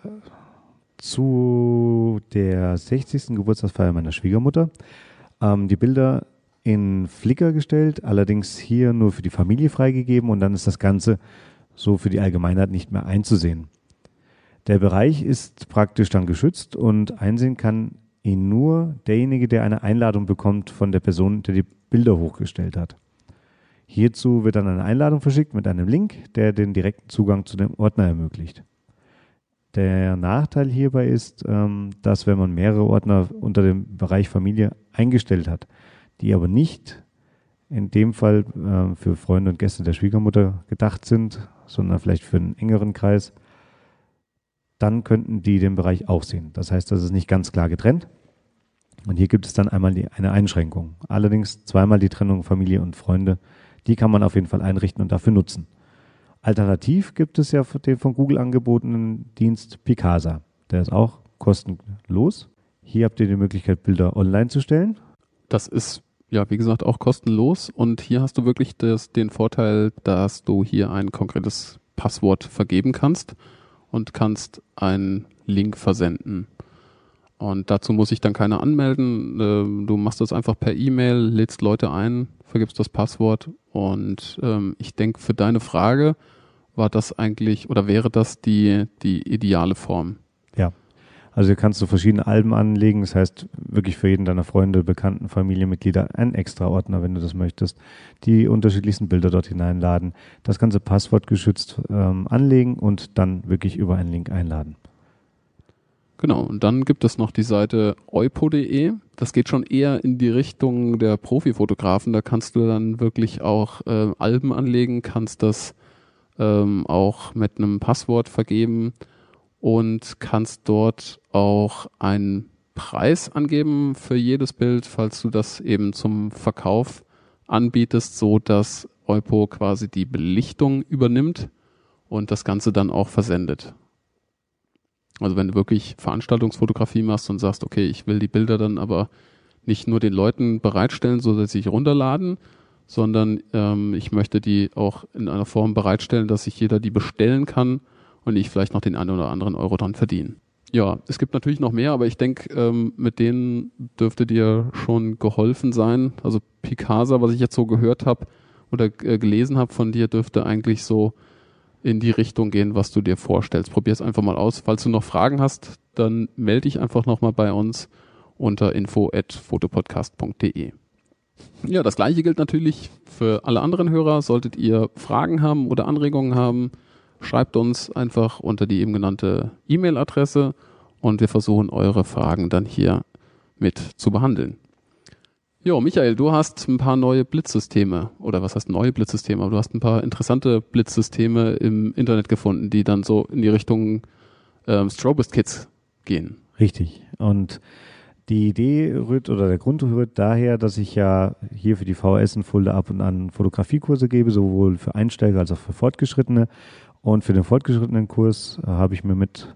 Speaker 3: zu der 60. Geburtstagsfeier meiner Schwiegermutter die Bilder in Flickr gestellt, allerdings hier nur für die Familie freigegeben und dann ist das Ganze so für die Allgemeinheit nicht mehr einzusehen. Der Bereich ist praktisch dann geschützt und einsehen kann ihn nur derjenige, der eine Einladung bekommt von der Person, der die Bilder hochgestellt hat. Hierzu wird dann eine Einladung verschickt mit einem Link, der den direkten Zugang zu dem Ordner ermöglicht. Der Nachteil hierbei ist, dass wenn man mehrere Ordner unter dem Bereich Familie eingestellt hat, die aber nicht in dem Fall für Freunde und Gäste der Schwiegermutter gedacht sind, sondern vielleicht für einen engeren Kreis, dann könnten die den Bereich auch sehen. Das heißt, das ist nicht ganz klar getrennt. Und hier gibt es dann einmal eine Einschränkung. Allerdings zweimal die Trennung Familie und Freunde, die kann man auf jeden Fall einrichten und dafür nutzen. Alternativ gibt es ja den von Google angebotenen Dienst Picasa. Der ist auch kostenlos. Hier habt ihr die Möglichkeit, Bilder online zu stellen.
Speaker 2: Das ist, ja, wie gesagt, auch kostenlos. Und hier hast du wirklich den Vorteil, dass du hier ein konkretes Passwort vergeben kannst und kannst einen Link versenden. Und dazu muss sich dann keiner anmelden. Du machst das einfach per E-Mail, lädst Leute ein, vergibst das Passwort. Und ich denke, für deine Frage war das eigentlich oder wäre das die ideale Form?
Speaker 3: Ja, also hier kannst du verschiedene Alben anlegen. Das heißt, wirklich für jeden deiner Freunde, Bekannten, Familienmitglieder einen extra Ordner, wenn du das möchtest. Die unterschiedlichsten Bilder dort hineinladen. Das ganze Passwort geschützt anlegen und dann wirklich über einen Link einladen.
Speaker 2: Genau, und dann gibt es noch die Seite eupo.de. Das geht schon eher in die Richtung der Profifotografen. Da kannst du dann wirklich auch Alben anlegen, kannst das auch mit einem Passwort vergeben und kannst dort auch einen Preis angeben für jedes Bild, falls du das eben zum Verkauf anbietest, so dass Eupo quasi die Belichtung übernimmt und das Ganze dann auch versendet. Also wenn du wirklich Veranstaltungsfotografie machst und sagst, okay, ich will die Bilder dann aber nicht nur den Leuten bereitstellen, so dass sie sich runterladen, sondern ich möchte die auch in einer Form bereitstellen, dass sich jeder die bestellen kann und ich vielleicht noch den einen oder anderen Euro dran verdiene. Ja, es gibt natürlich noch mehr, aber ich denke, mit denen dürfte dir schon geholfen sein. Also Picasa, was ich jetzt so gehört habe oder gelesen habe von dir, dürfte eigentlich so in die Richtung gehen, was du dir vorstellst. Probier es einfach mal aus. Falls du noch Fragen hast, dann melde dich einfach nochmal bei uns unter info@fotopodcast.de. Ja, das Gleiche gilt natürlich für alle anderen Hörer. Solltet ihr Fragen haben oder Anregungen haben, schreibt uns einfach unter die eben genannte E-Mail-Adresse und wir versuchen, eure Fragen dann hier mit zu behandeln. Jo, Michael, du hast ein paar neue Blitzsysteme, oder was heißt neue Blitzsysteme, aber du hast ein paar interessante Blitzsysteme im Internet gefunden, die dann so in die Richtung Strobist-Kits gehen.
Speaker 3: Richtig. Und die Idee rührt, oder der Grund rührt daher, dass ich ja hier für die VHS in Fulda ab und an Fotografiekurse gebe, sowohl für Einsteiger als auch für Fortgeschrittene. Und für den fortgeschrittenen Kurs habe ich mir mit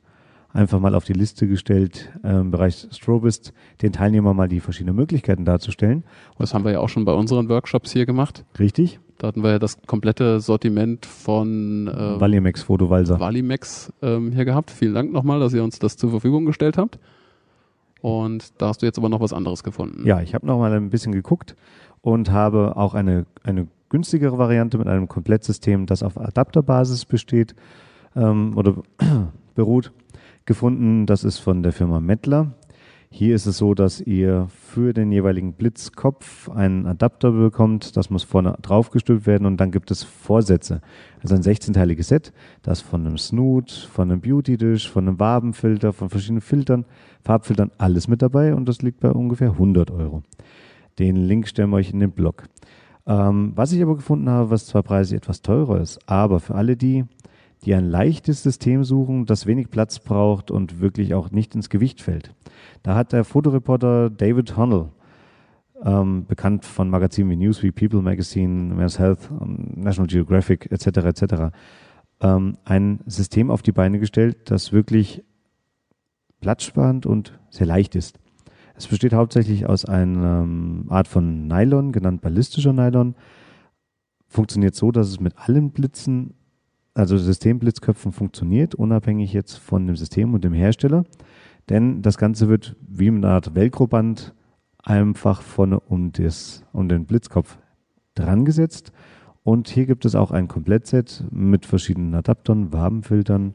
Speaker 3: einfach mal auf die Liste gestellt, im Bereich Strobist, den Teilnehmern mal die verschiedenen Möglichkeiten darzustellen.
Speaker 2: Das haben wir ja auch schon bei unseren Workshops hier gemacht.
Speaker 3: Richtig?
Speaker 2: Da hatten wir ja das komplette Sortiment von
Speaker 3: Valimax Photovalser.
Speaker 2: Valimax hier gehabt. Vielen Dank nochmal, dass ihr uns das zur Verfügung gestellt habt. Und da hast du jetzt aber noch was anderes gefunden.
Speaker 3: Ja, ich habe noch mal ein bisschen geguckt und habe auch eine günstigere Variante mit einem Komplettsystem, das auf Adapterbasis besteht oder beruht, gefunden. Das ist von der Firma Mettler. Hier ist es so, dass ihr für den jeweiligen Blitzkopf einen Adapter bekommt. Das muss vorne draufgestülpt werden und dann gibt es Vorsätze. Also ein 16-teiliges Set, das von einem Snoot, von einem Beauty-Dish, von einem Wabenfilter, von verschiedenen Filtern, Farbfiltern, alles mit dabei und das liegt bei ungefähr 100 €. Den Link stellen wir euch in den Blog. Was ich aber gefunden habe, was zwar preislich etwas teurer ist, aber für alle die ein leichtes System suchen, das wenig Platz braucht und wirklich auch nicht ins Gewicht fällt. Da hat der Fotoreporter David Honnell, bekannt von Magazinen wie Newsweek, People Magazine, Men's Health, National Geographic etc. Ein System auf die Beine gestellt, das wirklich platzsparend und sehr leicht ist. Es besteht hauptsächlich aus einer Art von Nylon, genannt ballistischer Nylon. Funktioniert so, dass es mit allen Blitzen, also Systemblitzköpfen, funktioniert, unabhängig jetzt von dem System und dem Hersteller. Denn das Ganze wird wie mit einer Art Velcro-Band einfach vorne um den Blitzkopf dran gesetzt. Und hier gibt es auch ein Komplettset mit verschiedenen Adaptern, Wabenfiltern,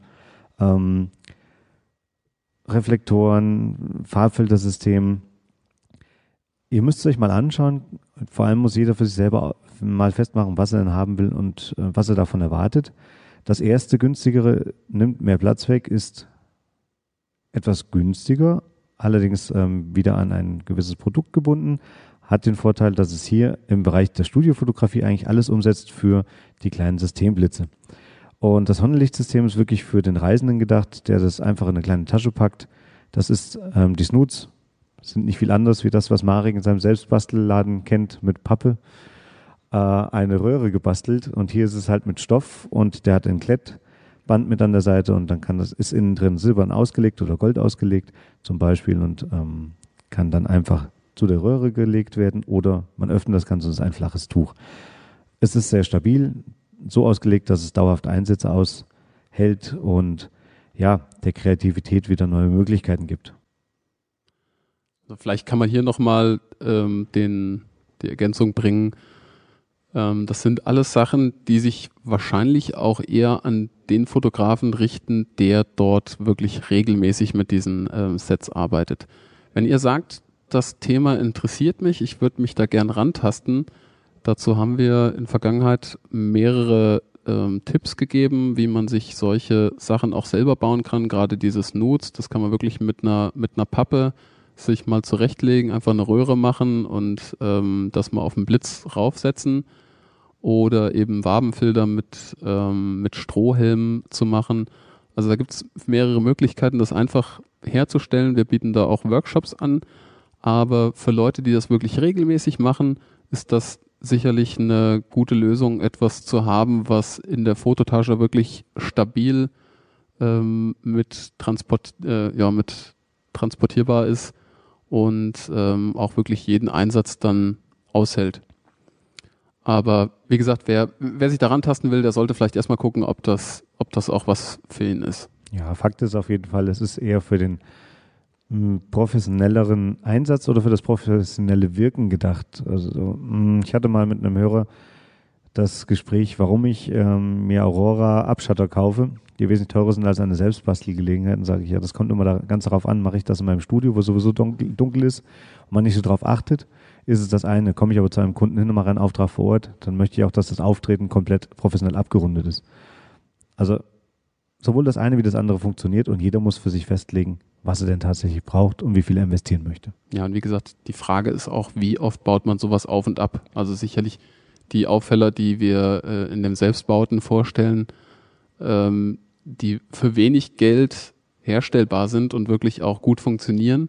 Speaker 3: Reflektoren, Farbfiltersystemen. Ihr müsst es euch mal anschauen. Vor allem muss jeder für sich selber mal festmachen, was er denn haben will und was er davon erwartet. Das erste günstigere nimmt mehr Platz weg, ist etwas günstiger, allerdings wieder an ein gewisses Produkt gebunden, hat den Vorteil, dass es hier im Bereich der Studiofotografie eigentlich alles umsetzt für die kleinen Systemblitze. Und das Honnelichtsystem ist wirklich für den Reisenden gedacht, der das einfach in eine kleine Tasche packt. Das ist die Snoots, sind nicht viel anders wie das, was Marek in seinem Selbstbastelladen kennt, mit Pappe. Eine Röhre gebastelt und hier ist es halt mit Stoff und der hat ein Klettband mit an der Seite und dann ist innen drin silbern ausgelegt oder Gold ausgelegt zum Beispiel und kann dann einfach zu der Röhre gelegt werden oder man öffnet das Ganze und es ist ein flaches Tuch. Es ist sehr stabil, so ausgelegt, dass es dauerhaft Einsätze aushält und ja, der Kreativität wieder neue Möglichkeiten gibt.
Speaker 2: Also vielleicht kann man hier nochmal die Ergänzung bringen. Das sind alles Sachen, die sich wahrscheinlich auch eher an den Fotografen richten, der dort wirklich regelmäßig mit diesen Sets arbeitet. Wenn ihr sagt, das Thema interessiert mich, ich würde mich da gern rantasten, dazu haben wir in Vergangenheit mehrere Tipps gegeben, wie man sich solche Sachen auch selber bauen kann, gerade diese Snoots, das kann man wirklich mit einer Pappe sich mal zurechtlegen, einfach eine Röhre machen und das mal auf den Blitz raufsetzen. Oder eben Wabenfilter mit Strohhelm zu machen. Also da gibt es mehrere Möglichkeiten, das einfach herzustellen. Wir bieten da auch Workshops an. Aber für Leute, die das wirklich regelmäßig machen, ist das sicherlich eine gute Lösung, etwas zu haben, was in der Fototasche wirklich stabil mit transportierbar ist und auch wirklich jeden Einsatz dann aushält. Aber wie gesagt, wer sich daran tasten will, der sollte vielleicht erstmal gucken, ob das auch was für ihn ist.
Speaker 3: Ja, Fakt ist auf jeden Fall, es ist eher für den professionelleren Einsatz oder für das professionelle Wirken gedacht. Also ich hatte mal mit einem Hörer das Gespräch, warum ich mir Aurora Abschatter kaufe, die wesentlich teurer sind als eine Selbstbastelgelegenheit. Und sage ich, ja, das kommt immer da ganz darauf an, mache ich das in meinem Studio, wo sowieso dunkel ist und man nicht so drauf achtet, ist es das eine. Komme ich aber zu einem Kunden hin und mache einen Auftrag vor Ort, dann möchte ich auch, dass das Auftreten komplett professionell abgerundet ist. Also sowohl das eine wie das andere funktioniert und jeder muss für sich festlegen, was er denn tatsächlich braucht und wie viel er investieren möchte.
Speaker 2: Ja, und wie gesagt, die Frage ist auch, wie oft baut man sowas auf und ab? Also sicherlich die Aufheller, die wir in dem Selbstbauten vorstellen, die für wenig Geld herstellbar sind und wirklich auch gut funktionieren,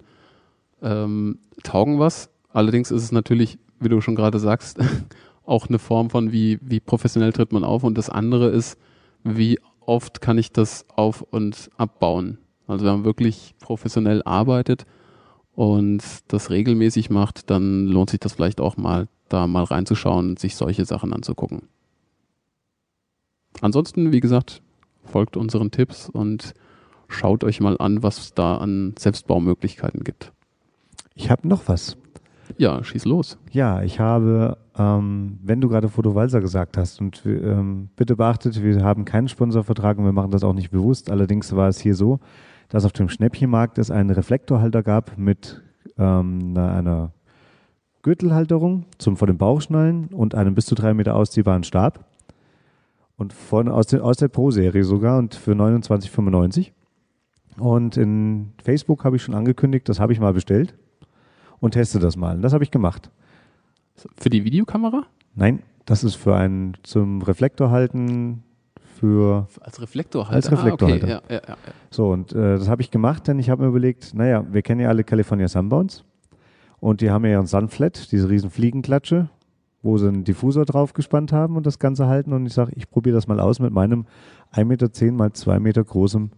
Speaker 2: taugen was. Allerdings ist es natürlich, wie du schon gerade sagst, auch eine Form von wie professionell tritt man auf. Und das andere ist, wie oft kann ich das auf- und abbauen? Also wenn man wirklich professionell arbeitet und das regelmäßig macht, dann lohnt sich das vielleicht auch mal, da mal reinzuschauen und sich solche Sachen anzugucken. Ansonsten, wie gesagt, folgt unseren Tipps und schaut euch mal an, was es da an Selbstbaumöglichkeiten gibt.
Speaker 3: Ich habe noch was.
Speaker 2: Ja, schieß los.
Speaker 3: Ja, ich habe, wenn du gerade Photo-Walser gesagt hast, und bitte beachtet, wir haben keinen Sponsorvertrag und wir machen das auch nicht bewusst. Allerdings war es hier so, dass auf dem Schnäppchenmarkt es einen Reflektorhalter gab mit einer Gürtelhalterung vor dem Bauchschnallen und einem bis zu 3 Meter ausziehbaren Stab. Und aus der Pro-Serie sogar und für 29,95. Und in Facebook habe ich schon angekündigt, das habe ich mal bestellt und teste das mal. Und das habe ich gemacht.
Speaker 2: Für die Videokamera?
Speaker 3: Nein, das ist zum Reflektor halten,
Speaker 2: als Reflektorhalter.
Speaker 3: Als Reflektorhalter.
Speaker 2: Okay. Ja.
Speaker 3: So, und das habe ich gemacht, denn ich habe mir überlegt, naja, wir kennen ja alle California Sunbounce und die haben ja ihren Sunflat, diese riesen Fliegenklatsche, wo sie einen Diffusor drauf gespannt haben und das Ganze halten. Und ich sage, ich probiere das mal aus mit meinem 1,10 Meter mal 2 Meter großem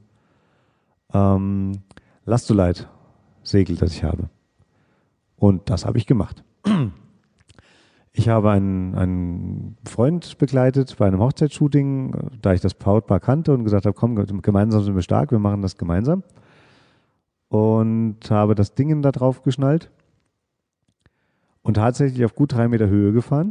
Speaker 3: Lastolite-Segel, das ich habe. Und das habe ich gemacht. Ich habe einen Freund begleitet bei einem Hochzeitsshooting, da ich das Brautpaar kannte und gesagt habe, komm, gemeinsam sind wir stark, wir machen das gemeinsam. Und habe das Ding da drauf geschnallt und tatsächlich auf gut 3 Meter Höhe gefahren.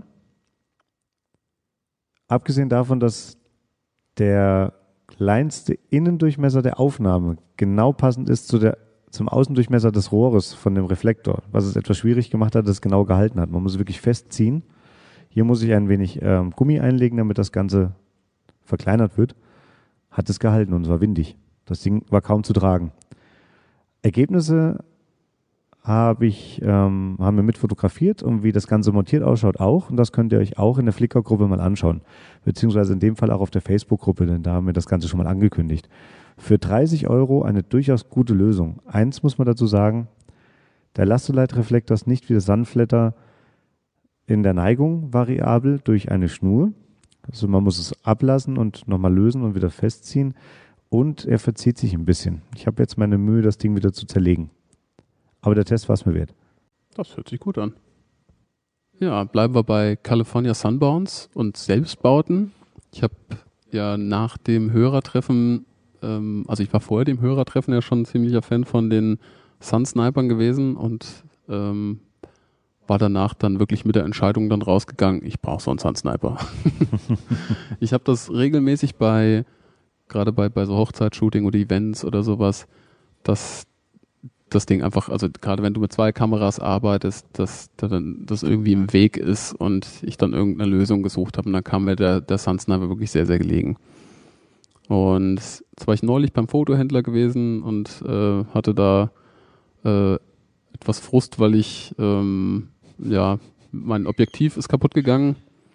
Speaker 3: Abgesehen davon, dass der kleinste Innendurchmesser der Aufnahme genau passend ist zum Außendurchmesser des Rohres von dem Reflektor, was es etwas schwierig gemacht hat, dass es genau gehalten hat. Man muss es wirklich festziehen. Hier muss ich ein wenig Gummi einlegen, damit das Ganze verkleinert wird. Hat es gehalten und es war windig. Das Ding war kaum zu tragen. Ergebnisse haben wir mit fotografiert und wie das Ganze montiert ausschaut auch. Und das könnt ihr euch auch in der Flickr-Gruppe mal anschauen. Beziehungsweise in dem Fall auch auf der Facebook-Gruppe, denn da haben wir das Ganze schon mal angekündigt. Für 30 € eine durchaus gute Lösung. Eins muss man dazu sagen, der Lastolite-Reflektor ist nicht wie der Sunflatter in der Neigung variabel durch eine Schnur. Also man muss es ablassen und nochmal lösen und wieder festziehen. Und er verzieht sich ein bisschen. Ich habe jetzt meine Mühe, das Ding wieder zu zerlegen. Aber der Test war es mir wert.
Speaker 2: Das hört sich gut an. Ja, bleiben wir bei California Sunbounce und Selbstbauten. Ich habe ja nach dem Hörertreffen, also ich war vorher dem Hörertreffen ja schon ein ziemlicher Fan von den Sun-Snipern gewesen und war danach dann wirklich mit der Entscheidung dann rausgegangen, ich brauche so einen Sun-Sniper. Ich habe das regelmäßig gerade bei so Hochzeitsshooting oder Events oder sowas, dass das Ding einfach, also gerade wenn du mit 2 Kameras arbeitest, dass das irgendwie im Weg ist und ich dann irgendeine Lösung gesucht habe und dann kam mir der Sun-Sniper wirklich sehr, sehr gelegen. Und jetzt war ich neulich beim Fotohändler gewesen und hatte da etwas Frust, weil mein Objektiv ist kaputt gegangen.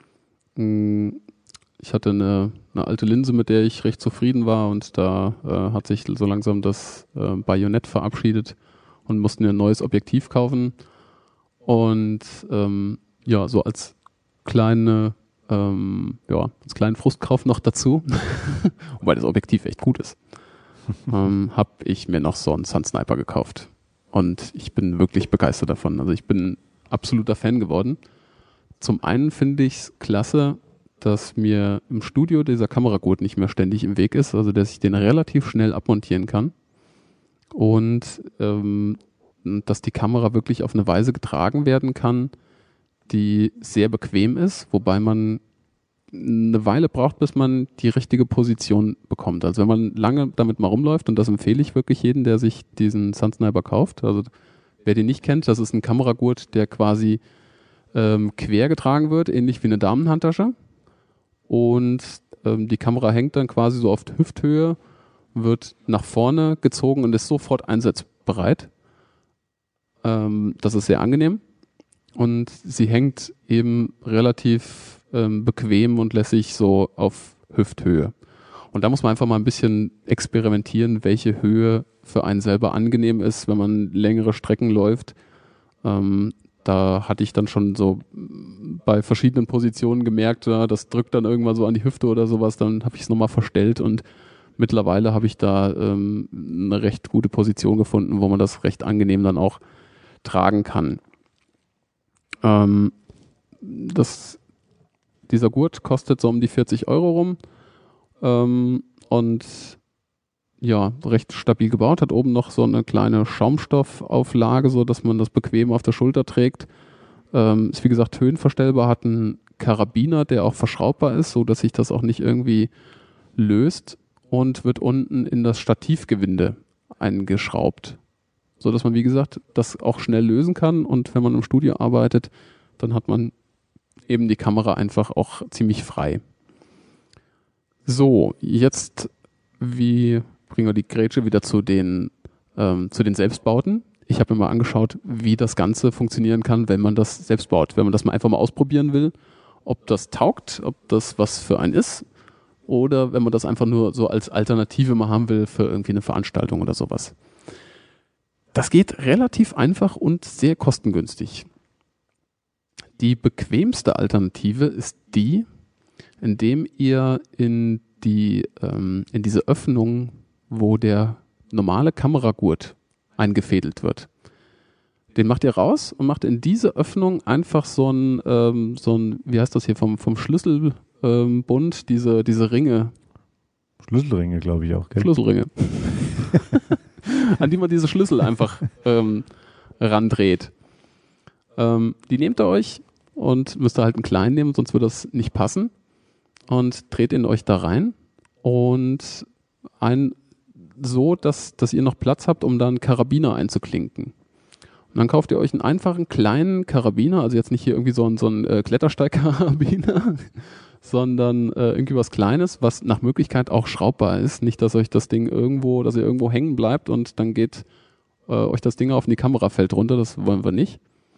Speaker 2: Ich hatte eine alte Linse, mit der ich recht zufrieden war und da hat sich so langsam das Bajonett verabschiedet und mussten ein neues Objektiv kaufen. Und so als kleinen Frustkauf noch dazu, wobei das Objektiv echt gut ist, habe ich mir noch so einen Sun-Sniper gekauft. Und ich bin wirklich begeistert davon. Also ich bin absoluter Fan geworden. Zum einen finde ich es klasse, dass mir im Studio dieser Kameragurt nicht mehr ständig im Weg ist, also dass ich den relativ schnell abmontieren kann und dass die Kamera wirklich auf eine Weise getragen werden kann, die sehr bequem ist, wobei man eine Weile braucht, bis man die richtige Position bekommt. Also wenn man lange damit mal rumläuft, und das empfehle ich wirklich jedem, der sich diesen Sun-Sniper kauft, also wer den nicht kennt, das ist ein Kameragurt, der quasi quer getragen wird, ähnlich wie eine Damenhandtasche. Und die Kamera hängt dann quasi so auf Hüfthöhe, wird nach vorne gezogen und ist sofort einsatzbereit. Das ist sehr angenehm. Und sie hängt eben relativ bequem und lässig so auf Hüfthöhe. Und da muss man einfach mal ein bisschen experimentieren, welche Höhe für einen selber angenehm ist, wenn man längere Strecken läuft. Da hatte ich dann schon so bei verschiedenen Positionen gemerkt, ja, das drückt dann irgendwann so an die Hüfte oder sowas, dann habe ich es nochmal verstellt und Mittlerweile habe ich da eine recht gute Position gefunden, wo man das recht angenehm dann auch tragen kann. Dieser Gurt kostet so um die 40 Euro rum und ja, recht stabil gebaut, hat oben noch so eine kleine Schaumstoffauflage, so dass man das bequem auf der Schulter trägt. Ist wie gesagt höhenverstellbar, hat einen Karabiner, der auch verschraubbar ist, so dass sich das auch nicht irgendwie löst und wird unten in das Stativgewinde eingeschraubt, so dass man wie gesagt das auch schnell lösen kann und wenn man im Studio arbeitet, dann hat man eben die Kamera einfach auch ziemlich frei. So, jetzt wie bringen wir die Grätsche wieder zu den Selbstbauten. Ich habe mir mal angeschaut, wie das Ganze funktionieren kann, wenn man das selbst baut. Wenn man das mal einfach mal ausprobieren will, ob das taugt, ob das was für einen ist oder wenn man das einfach nur so als Alternative mal haben will für irgendwie eine Veranstaltung oder sowas. Das geht relativ einfach und sehr kostengünstig. Die bequemste Alternative ist die, indem ihr in diese Öffnung, wo der normale Kameragurt eingefädelt wird, den macht ihr raus und macht in diese Öffnung einfach so ein wie heißt das hier, vom Schlüsselbund, diese Ringe.
Speaker 3: Schlüsselringe, glaube ich auch, gell?
Speaker 2: Schlüsselringe. An die man diese Schlüssel einfach randreht. Die nehmt ihr euch und müsst ihr halt einen kleinen nehmen, sonst würde das nicht passen. Und dreht ihn euch da rein und so, dass ihr noch Platz habt, um da einen Karabiner einzuklinken. Und dann kauft ihr euch einen einfachen kleinen Karabiner, also jetzt nicht hier irgendwie so ein Klettersteigkarabiner, sondern irgendwie was Kleines, was nach Möglichkeit auch schraubbar ist. Nicht, dass euch das Ding dass ihr irgendwo hängen bleibt und dann geht euch das Ding auf die Kamera fällt runter, das wollen wir nicht.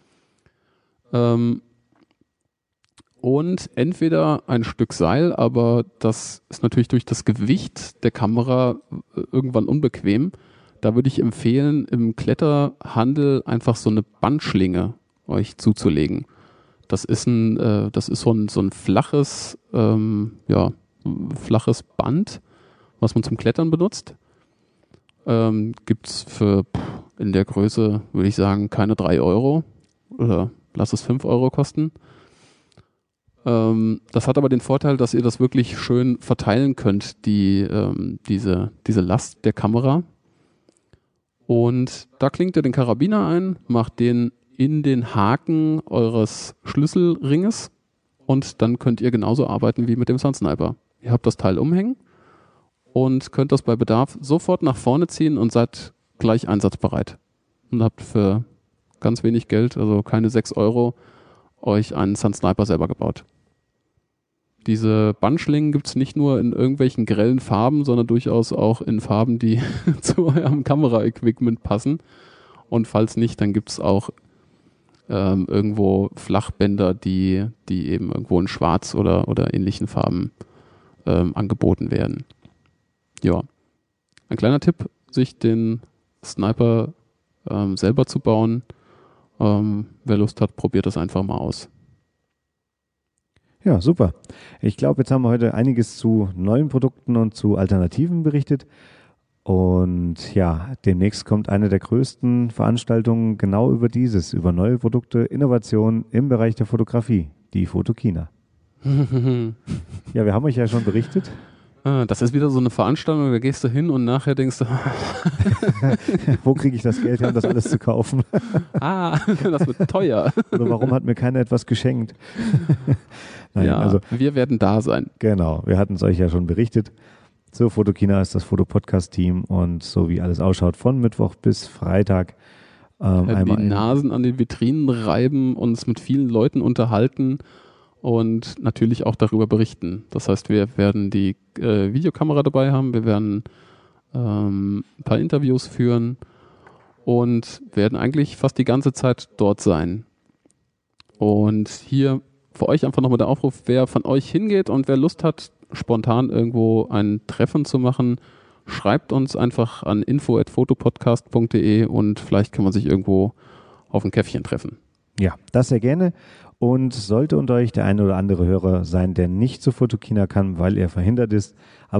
Speaker 2: Und entweder ein Stück Seil, aber das ist natürlich durch das Gewicht der Kamera irgendwann unbequem. Da würde ich empfehlen, im Kletterhandel einfach so eine Bandschlinge euch zuzulegen. Das ist so ein flaches Band, was man zum Klettern benutzt. Gibt's für in der Größe, würde ich sagen, keine 3 Euro oder lass es 5 Euro kosten. Das hat aber den Vorteil, dass ihr das wirklich schön verteilen könnt, diese Last der Kamera. Und da klingt ihr den Karabiner ein, macht den in den Haken eures Schlüsselringes und dann könnt ihr genauso arbeiten wie mit dem Sunsniper. Ihr habt das Teil umhängen und könnt das bei Bedarf sofort nach vorne ziehen und seid gleich einsatzbereit. Und habt für ganz wenig Geld, also keine 6 Euro, euch einen Sunsniper selber gebaut. Diese Bandschlingen gibt es nicht nur in irgendwelchen grellen Farben, sondern durchaus auch in Farben, die zu eurem Kameraequipment passen. Und falls nicht, dann gibt es auch irgendwo Flachbänder, die eben irgendwo in Schwarz oder ähnlichen Farben angeboten werden. Ja, ein kleiner Tipp, sich den Sniper selber zu bauen. Wer Lust hat, probiert das einfach mal aus.
Speaker 3: Ja, super. Ich glaube, jetzt haben wir heute einiges zu neuen Produkten und zu Alternativen berichtet. Und ja, demnächst kommt eine der größten Veranstaltungen genau über neue Produkte, Innovationen im Bereich der Fotografie, die Photokina. Ja, wir haben euch ja schon berichtet.
Speaker 2: Das ist wieder so eine Veranstaltung, da gehst du hin und nachher denkst du,
Speaker 3: wo kriege ich das Geld her, um das alles zu kaufen?
Speaker 2: Das wird teuer.
Speaker 3: Oder warum hat mir keiner etwas geschenkt? Nein,
Speaker 2: ja, also, wir werden da sein.
Speaker 3: Genau, wir hatten es euch ja schon berichtet. Zur Photokina ist das Fotopodcast-Team und so wie alles ausschaut, von Mittwoch bis Freitag.
Speaker 2: Die Nasen an den Vitrinen reiben, uns mit vielen Leuten unterhalten und natürlich auch darüber berichten. Das heißt, wir werden die Videokamera dabei haben, wir werden ein paar Interviews führen und werden eigentlich fast die ganze Zeit dort sein. Und hier für euch einfach nochmal der Aufruf, wer von euch hingeht und wer Lust hat, spontan irgendwo ein Treffen zu machen, schreibt uns einfach an info@fotopodcast.de und vielleicht kann man sich irgendwo auf ein Käffchen treffen.
Speaker 3: Ja, das sehr gerne. Und sollte unter euch der eine oder andere Hörer sein, der nicht zur Photokina kann, weil er verhindert ist, aber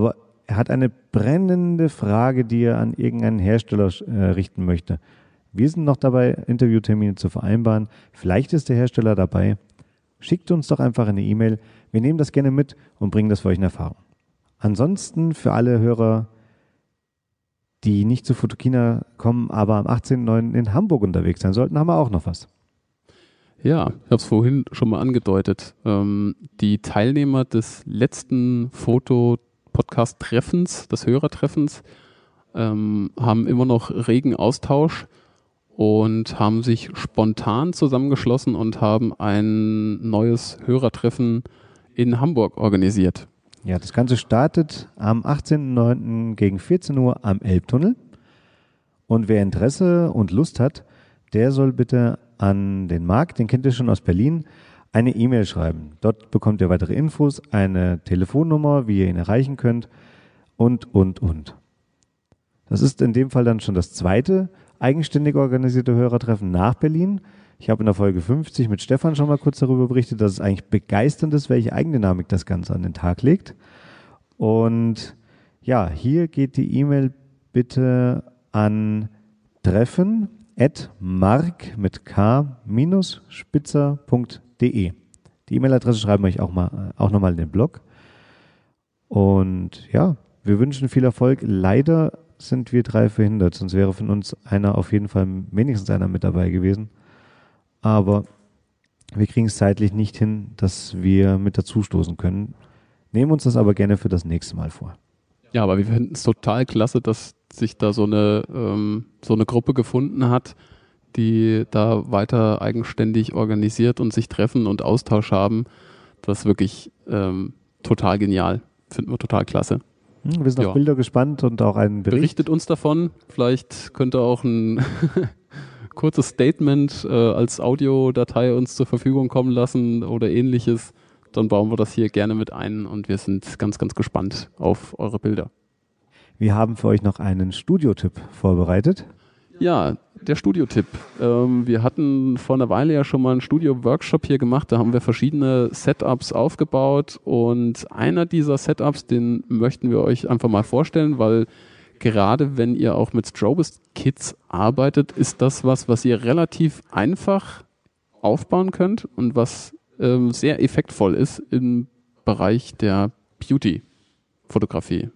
Speaker 3: er hat eine brennende Frage, die er an irgendeinen Hersteller richten möchte. Wir sind noch dabei, Interviewtermine zu vereinbaren. Vielleicht ist der Hersteller dabei. Schickt uns doch einfach eine E-Mail. Wir nehmen das gerne mit und bringen das für euch in Erfahrung. Ansonsten für alle Hörer, die nicht zu Photokina kommen, aber am 18.09. in Hamburg unterwegs sein sollten, haben wir auch noch was.
Speaker 2: Ja, ich habe es vorhin schon mal angedeutet. Die Teilnehmer des letzten Foto-Podcast-Treffens, des Hörertreffens, haben immer noch regen Austausch und haben sich spontan zusammengeschlossen und haben ein neues Hörertreffen in Hamburg organisiert.
Speaker 3: Ja, das Ganze startet am 18.09. gegen 14 Uhr am Elbtunnel. Und wer Interesse und Lust hat, der soll bitte an den Marc, den kennt ihr schon aus Berlin, eine E-Mail schreiben. Dort bekommt ihr weitere Infos, eine Telefonnummer, wie ihr ihn erreichen könnt und. Das ist in dem Fall dann schon das zweite eigenständig organisierte Hörertreffen nach Berlin. Ich habe in der Folge 50 mit Stefan schon mal kurz darüber berichtet, dass es eigentlich begeisternd ist, welche Eigendynamik das Ganze an den Tag legt. Und ja, hier geht die E-Mail bitte an treffen@mark mit k-spitzer.de. Die E-Mail-Adresse schreiben wir euch auch nochmal in den Blog. Und ja, wir wünschen viel Erfolg. Leider sind wir 3 verhindert, sonst wäre von uns auf jeden Fall wenigstens einer mit dabei gewesen. Aber wir kriegen es zeitlich nicht hin, dass wir mit dazustoßen können. Nehmen uns das aber gerne für das nächste Mal vor.
Speaker 2: Ja, aber wir finden es total klasse, dass sich da so eine Gruppe gefunden hat, die da weiter eigenständig organisiert und sich treffen und Austausch haben. Das ist wirklich total genial. Finden wir total klasse.
Speaker 3: Wir sind auf Bilder gespannt und auch einen Bericht.
Speaker 2: Berichtet uns davon. Vielleicht könnt ihr auch ein kurzes Statement als Audiodatei uns zur Verfügung kommen lassen oder ähnliches. Dann bauen wir das hier gerne mit ein und wir sind ganz, ganz gespannt auf eure Bilder.
Speaker 3: Wir haben für euch noch einen Studiotipp vorbereitet.
Speaker 2: Ja, der Studiotipp. Wir hatten vor einer Weile ja schon mal einen Studio-Workshop hier gemacht. Da haben wir verschiedene Setups aufgebaut und einer dieser Setups, den möchten wir euch einfach mal vorstellen, weil gerade wenn ihr auch mit Strobist-Kits arbeitet, ist das was ihr relativ einfach aufbauen könnt und was sehr effektvoll ist im Bereich der Beauty-Fotografie.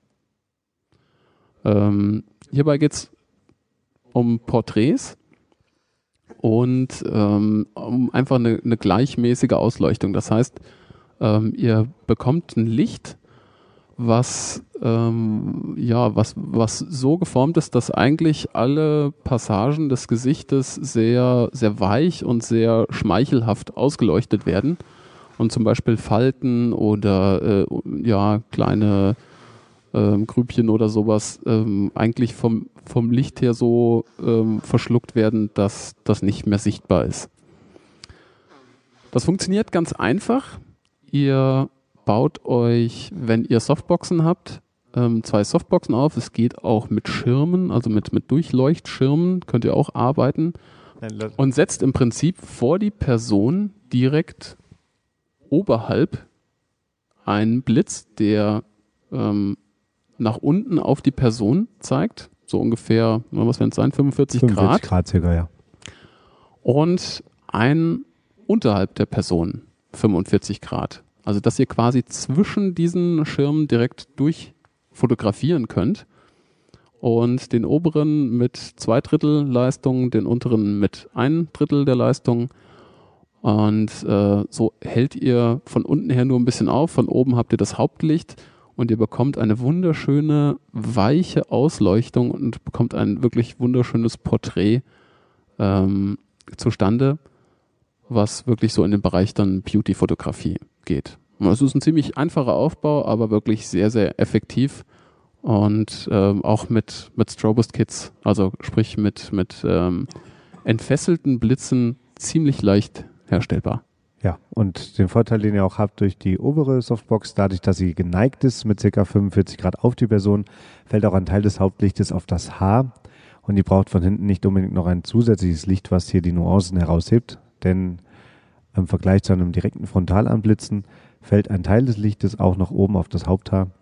Speaker 2: Hierbei geht es um Porträts und um einfach eine gleichmäßige Ausleuchtung. Das heißt, ihr bekommt ein Licht, was so geformt ist, dass eigentlich alle Passagen des Gesichtes sehr, sehr weich und sehr schmeichelhaft ausgeleuchtet werden und zum Beispiel Falten oder kleine Grübchen oder sowas eigentlich vom Licht her so verschluckt werden, dass das nicht mehr sichtbar ist. Das funktioniert ganz einfach. Ihr baut euch, wenn ihr Softboxen habt, 2 Softboxen auf. Es geht auch mit Schirmen, also mit Durchleuchtschirmen könnt ihr auch arbeiten und setzt im Prinzip vor die Person direkt oberhalb einen Blitz, der nach unten auf die Person zeigt, so ungefähr, was werden es sein, 45 Grad.
Speaker 3: 45 Grad circa, ja.
Speaker 2: Und ein unterhalb der Person 45 Grad. Also, dass ihr quasi zwischen diesen Schirmen direkt durchfotografieren könnt und den oberen mit 2/3 Leistung, den unteren mit 1/3 der Leistung. Und so hält ihr von unten her nur ein bisschen auf, von oben habt ihr das Hauptlicht und ihr bekommt eine wunderschöne, weiche Ausleuchtung und bekommt ein wirklich wunderschönes Porträt zustande, was wirklich so in den Bereich dann Beauty-Fotografie geht. Es ist ein ziemlich einfacher Aufbau, aber wirklich sehr, sehr effektiv und auch mit Strobist-Kits, also sprich mit entfesselten Blitzen ziemlich leicht herstellbar.
Speaker 3: Ja, und den Vorteil, den ihr auch habt durch die obere Softbox, dadurch, dass sie geneigt ist mit ca. 45 Grad auf die Person, fällt auch ein Teil des Hauptlichtes auf das Haar und ihr braucht von hinten nicht unbedingt noch ein zusätzliches Licht, was hier die Nuancen heraushebt, denn im Vergleich zu einem direkten Frontalanblitzen fällt ein Teil des Lichtes auch noch oben auf das Haupthaar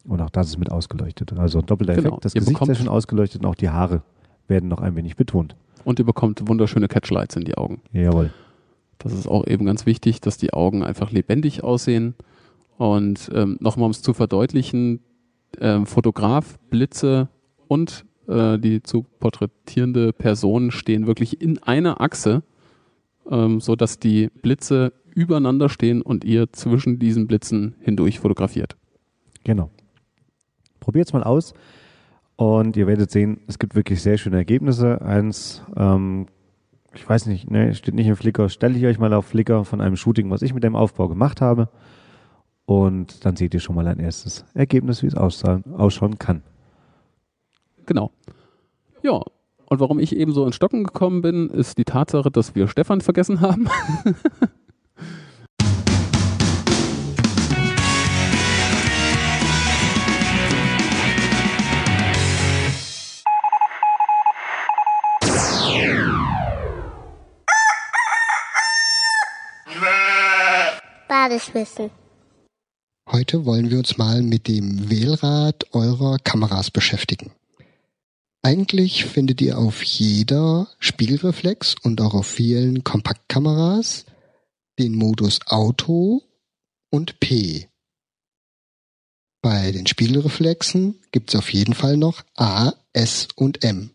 Speaker 3: Und auch das ist mit ausgeleuchtet. Also doppelter Effekt,
Speaker 2: Genau.
Speaker 3: das
Speaker 2: Ihr
Speaker 3: Gesicht ist ja
Speaker 2: bekommt-
Speaker 3: schon ausgeleuchtet und auch die Haare werden noch ein wenig betont.
Speaker 2: Und ihr bekommt wunderschöne Catchlights in die Augen.
Speaker 3: Jawohl.
Speaker 2: Das ist auch eben ganz wichtig, dass die Augen einfach lebendig aussehen. Und nochmal, um es zu verdeutlichen, Fotograf, Blitze und die zu porträtierende Person stehen wirklich in einer Achse, so dass die Blitze übereinander stehen und ihr zwischen diesen Blitzen hindurch fotografiert.
Speaker 3: Genau. Probiert es mal aus und ihr werdet sehen, es gibt wirklich sehr schöne Ergebnisse. Eins, ich weiß nicht, ne, steht nicht im Flickr, stelle ich euch mal auf Flickr von einem Shooting, was ich mit dem Aufbau gemacht habe. Und dann seht ihr schon mal ein erstes Ergebnis, wie es ausschauen kann.
Speaker 2: Genau. Ja, und warum ich eben so ins Stocken gekommen bin, ist die Tatsache, dass wir Stefan vergessen haben.
Speaker 4: Badeschwissen.
Speaker 5: Heute wollen wir uns mal mit dem Wählrad eurer Kameras beschäftigen. Eigentlich findet ihr auf jeder Spiegelreflex und auch auf vielen Kompaktkameras den Modus Auto und P. Bei den Spiegelreflexen gibt es auf jeden Fall noch A, S und M.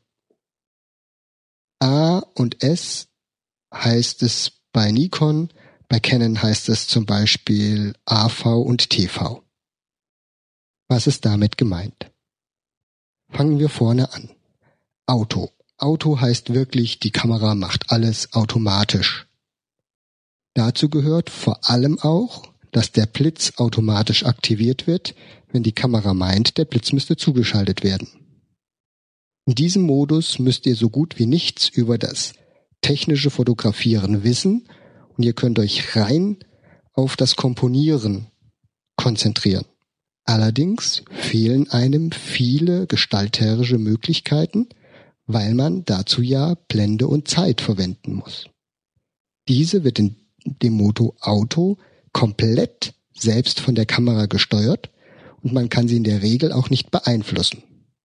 Speaker 5: A und S heißt es bei Nikon, bei Canon heißt es zum Beispiel AV und TV. Was ist damit gemeint? Fangen wir vorne an. Auto. Auto heißt wirklich, die Kamera macht alles automatisch. Dazu gehört vor allem auch, dass der Blitz automatisch aktiviert wird, wenn die Kamera meint, der Blitz müsste zugeschaltet werden. In diesem Modus müsst ihr so gut wie nichts über das technische Fotografieren wissen und ihr könnt euch rein auf das Komponieren konzentrieren. Allerdings fehlen einem viele gestalterische Möglichkeiten, weil man dazu ja Blende und Zeit verwenden muss. Diese wird in dem Motto Auto komplett selbst von der Kamera gesteuert und man kann sie in der Regel auch nicht beeinflussen.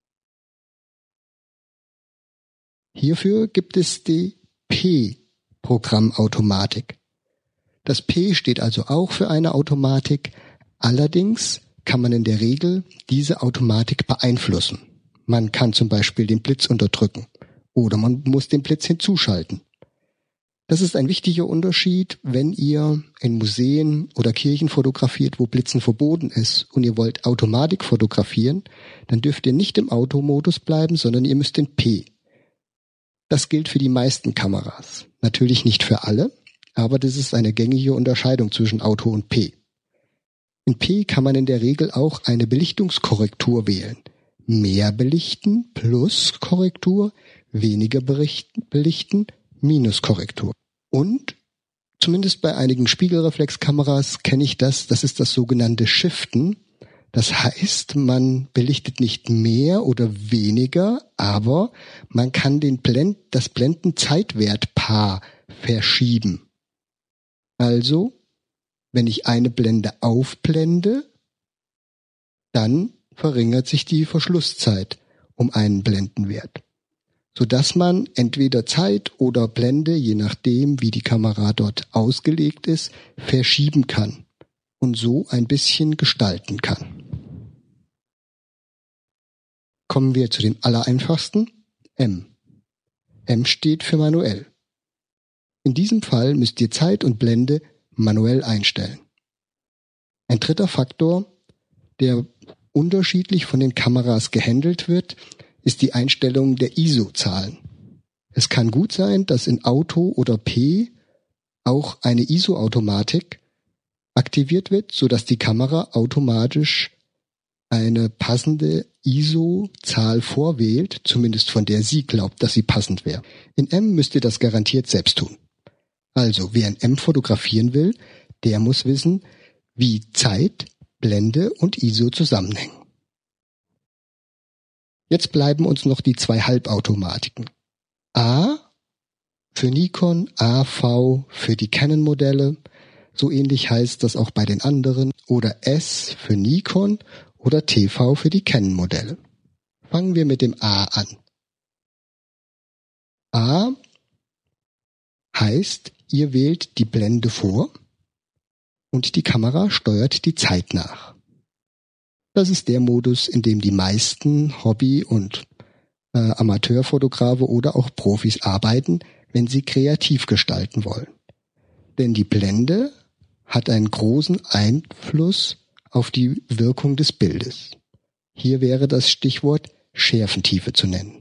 Speaker 5: Hierfür gibt es die P-Programmautomatik. Das P steht also auch für eine Automatik, allerdings kann man in der Regel diese Automatik beeinflussen. Man kann zum Beispiel den Blitz unterdrücken oder man muss den Blitz hinzuschalten. Das ist ein wichtiger Unterschied, wenn ihr in Museen oder Kirchen fotografiert, wo Blitzen verboten ist und ihr wollt Automatik fotografieren, dann dürft ihr nicht im Automodus bleiben, sondern ihr müsst in P. Das gilt für die meisten Kameras. Natürlich nicht für alle, aber das ist eine gängige Unterscheidung zwischen Auto und P. In P kann man in der Regel auch eine Belichtungskorrektur wählen. Mehr belichten plus Korrektur, weniger belichten minus Korrektur. Und zumindest bei einigen Spiegelreflexkameras kenne ich das ist das sogenannte Shiften. Das heißt, man belichtet nicht mehr oder weniger, aber man kann das Blendenzeitwertpaar verschieben. Also, wenn ich eine Blende aufblende, dann verringert sich die Verschlusszeit um einen Blendenwert, sodass man entweder Zeit oder Blende, je nachdem, wie die Kamera dort ausgelegt ist, verschieben kann und so ein bisschen gestalten kann. Kommen wir zu dem allereinfachsten, M. M steht für manuell. In diesem Fall müsst ihr Zeit und Blende manuell einstellen. Ein dritter Faktor, der unterschiedlich von den Kameras gehandelt wird, ist die Einstellung der ISO-Zahlen. Es kann gut sein, dass in Auto oder P auch eine ISO-Automatik aktiviert wird, sodass die Kamera automatisch eine passende ISO-Zahl vorwählt, zumindest von der sie glaubt, dass sie passend wäre. In M müsst ihr das garantiert selbst tun. Also, wer in M fotografieren will, der muss wissen, wie Zeit, Blende und ISO zusammenhängen. Jetzt bleiben uns noch die zwei Halbautomatiken. A für Nikon, AV für die Canon-Modelle, so ähnlich heißt das auch bei den anderen, oder S für Nikon oder TV für die Canon-Modelle. Fangen wir mit dem A an. A heißt, ihr wählt die Blende vor und die Kamera steuert die Zeit nach. Das ist der Modus, in dem die meisten Hobby- und Amateurfotografe oder auch Profis arbeiten, wenn sie kreativ gestalten wollen. Denn die Blende hat einen großen Einfluss auf die Wirkung des Bildes. Hier wäre das Stichwort Schärfentiefe zu nennen.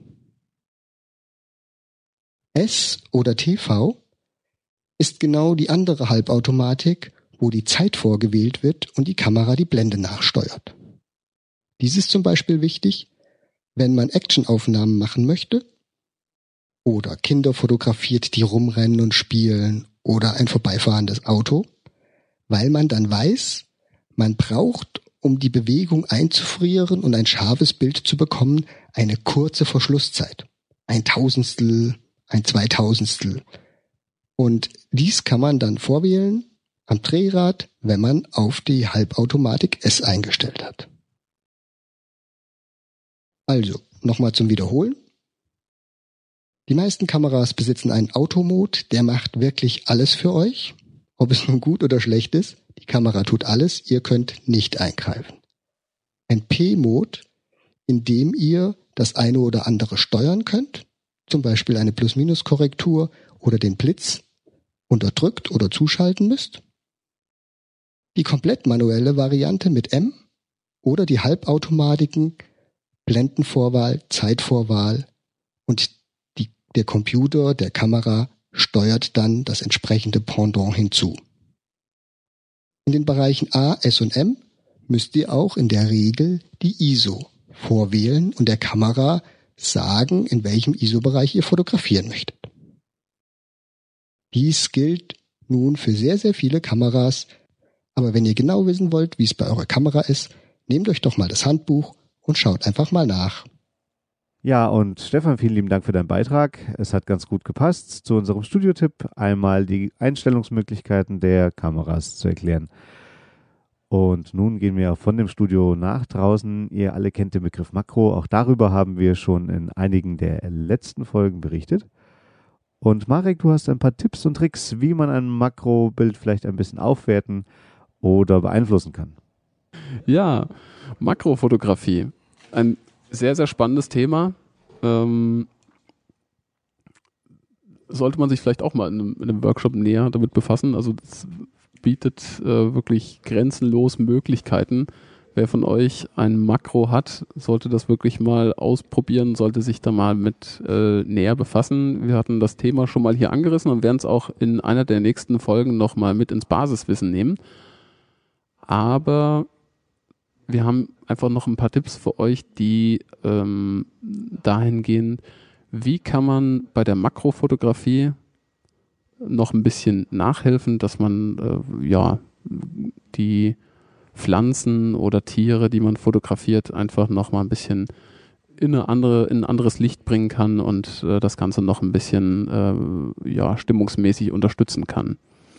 Speaker 5: S oder TV ist genau die andere Halbautomatik, wo die Zeit vorgewählt wird und die Kamera die Blende nachsteuert. Dies ist zum Beispiel wichtig, wenn man Actionaufnahmen machen möchte oder Kinder fotografiert, die rumrennen und spielen oder ein vorbeifahrendes Auto, weil man dann weiß, man braucht, um die Bewegung einzufrieren und ein scharfes Bild zu bekommen, eine kurze Verschlusszeit. Ein Tausendstel, ein Zweitausendstel. Und dies kann man dann vorwählen am Drehrad, wenn man auf die Halbautomatik S eingestellt hat. Also, nochmal zum Wiederholen. Die meisten Kameras besitzen einen Automod, der macht wirklich alles für euch. Ob es nun gut oder schlecht ist, die Kamera tut alles, ihr könnt nicht eingreifen. Ein P-Mode, in dem ihr das eine oder andere steuern könnt, zum Beispiel eine Plus-Minus-Korrektur oder den Blitz unterdrückt oder zuschalten müsst. Die komplett manuelle Variante mit M oder die Halbautomatiken, Blendenvorwahl, Zeitvorwahl und der Computer der Kamera steuert dann das entsprechende Pendant hinzu. In den Bereichen A, S und M müsst ihr auch in der Regel die ISO vorwählen und der Kamera sagen, in welchem ISO-Bereich ihr fotografieren möchtet. Dies gilt nun für sehr, sehr viele Kameras, aber wenn ihr genau wissen wollt, wie es bei eurer Kamera ist, nehmt euch doch mal das Handbuch und schaut einfach mal nach.
Speaker 3: Ja, und Stefan, vielen lieben Dank für deinen Beitrag. Es hat ganz gut gepasst zu unserem Studiotipp, einmal die Einstellungsmöglichkeiten der Kameras zu erklären. Und nun gehen wir von dem Studio nach draußen. Ihr alle kennt den Begriff Makro. Auch darüber haben wir schon in einigen der letzten Folgen berichtet. Und Marek, du hast ein paar Tipps und Tricks, wie man ein Makrobild vielleicht ein bisschen aufwerten oder beeinflussen kann.
Speaker 2: Ja, Makrofotografie. Ein sehr, sehr spannendes Thema. Sollte man sich vielleicht auch mal in einem Workshop näher damit befassen. Also das bietet wirklich grenzenlos Möglichkeiten. Wer von euch ein Makro hat, sollte das wirklich mal ausprobieren, sollte sich da mal mit näher befassen. Wir hatten das Thema schon mal hier angerissen und werden es auch in einer der nächsten Folgen nochmal mit ins Basiswissen nehmen. Aber wir haben einfach noch ein paar Tipps für euch, die dahin gehen, wie kann man bei der Makrofotografie noch ein bisschen nachhelfen, dass man die Pflanzen oder Tiere, die man fotografiert, einfach noch mal ein bisschen in ein anderes Licht bringen kann und das Ganze noch ein bisschen stimmungsmäßig unterstützen kann.